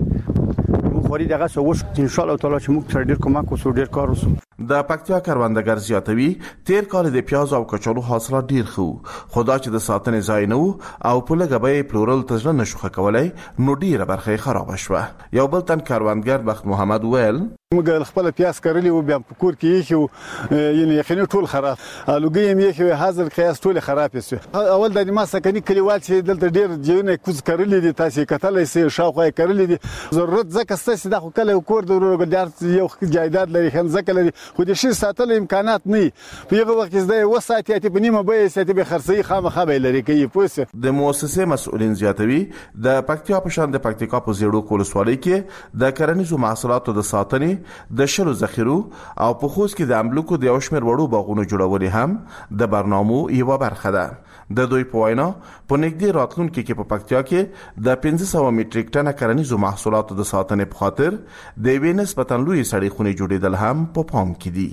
Speaker 11: خوري دغه سوش ان شاء الله تعالی چې موږ سره ډېر کومک وسو ډېر کار وسو.
Speaker 8: د پکتیا کروندګر زیاتوي تیر کال د پیاز او کچالو حاصلات ډیر خو خدا چې د ساتنې ځای نه او په لګه به پلورل تجربه نشو کولای نو ډیره برخه خراب شوه. یو بل تن کروندګر بخت محمد ویل
Speaker 11: موږ خپل پیاز کرلی او بیا په کور کې یې یعنی یقینا ټول خراب الوګي یې حاضر قیاس ټول خراب شي. اول د ما سکني کلیوال چې دلته ډیر جیونه کوز کرلی دي تاسو کتلای سي شاوخه کرلی دي ضرورت ځکه ستاسو د کله کور د ورګدار یو جایداد لري خن ځکه لري خو د شي ساتل امکانات نه په یوه وخت کې د وساتې ته بنیمه به ساتي به خرڅي خامخا به لري کوي پوسه.
Speaker 8: د مؤسسې مسؤلین زیاتوي د پکتیا په شان د پکتیکا په زیړو کولسوالۍ کې د کرنیزو محصولاتو د ساتنې د شلو ذخیرو او په خوست کې د املوکو د اوشمر وړو باغونو جوړول هم د برنامو یو برخه ده. د دوی په وینا په نږدې راتلونکي کې په پکتیا کې د 1500 میټریک ټن کرنیزو محصولاتو د ساتنې په خاطر د وینې نسبتاً لوی سړې خونې جوړېدل هم په پام کې دي.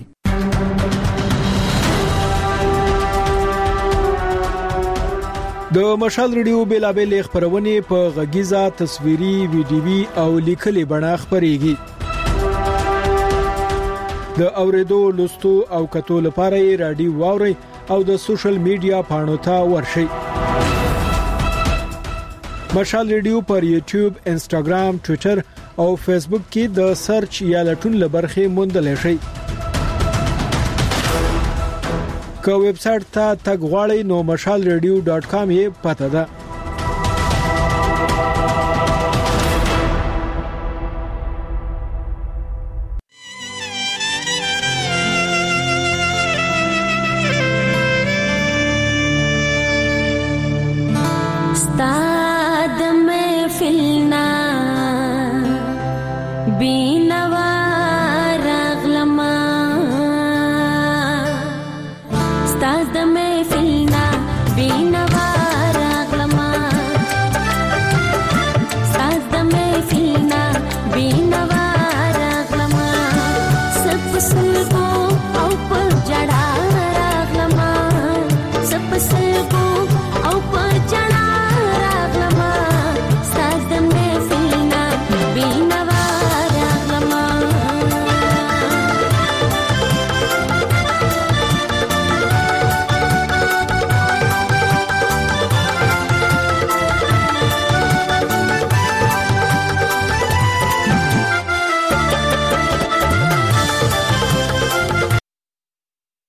Speaker 16: د مشال ریډیو بیلابل خبرونه په غږیزه تصویري ویډیوي او لیکلي بڼه خبريږي. د اوریدو لوستو او کتو لپاره رادیو واوري او د سوشل میډیا پاڼو ته ورشئ. مشال ریډیو پر یوټیوب، انسټاګرام، ټوئیټر او فیسبوک کې د سرچ یا لټون لبرخه موندل شي. که ویب سټ ته تګ غواړئ نو mashalradio.com یې پته ده.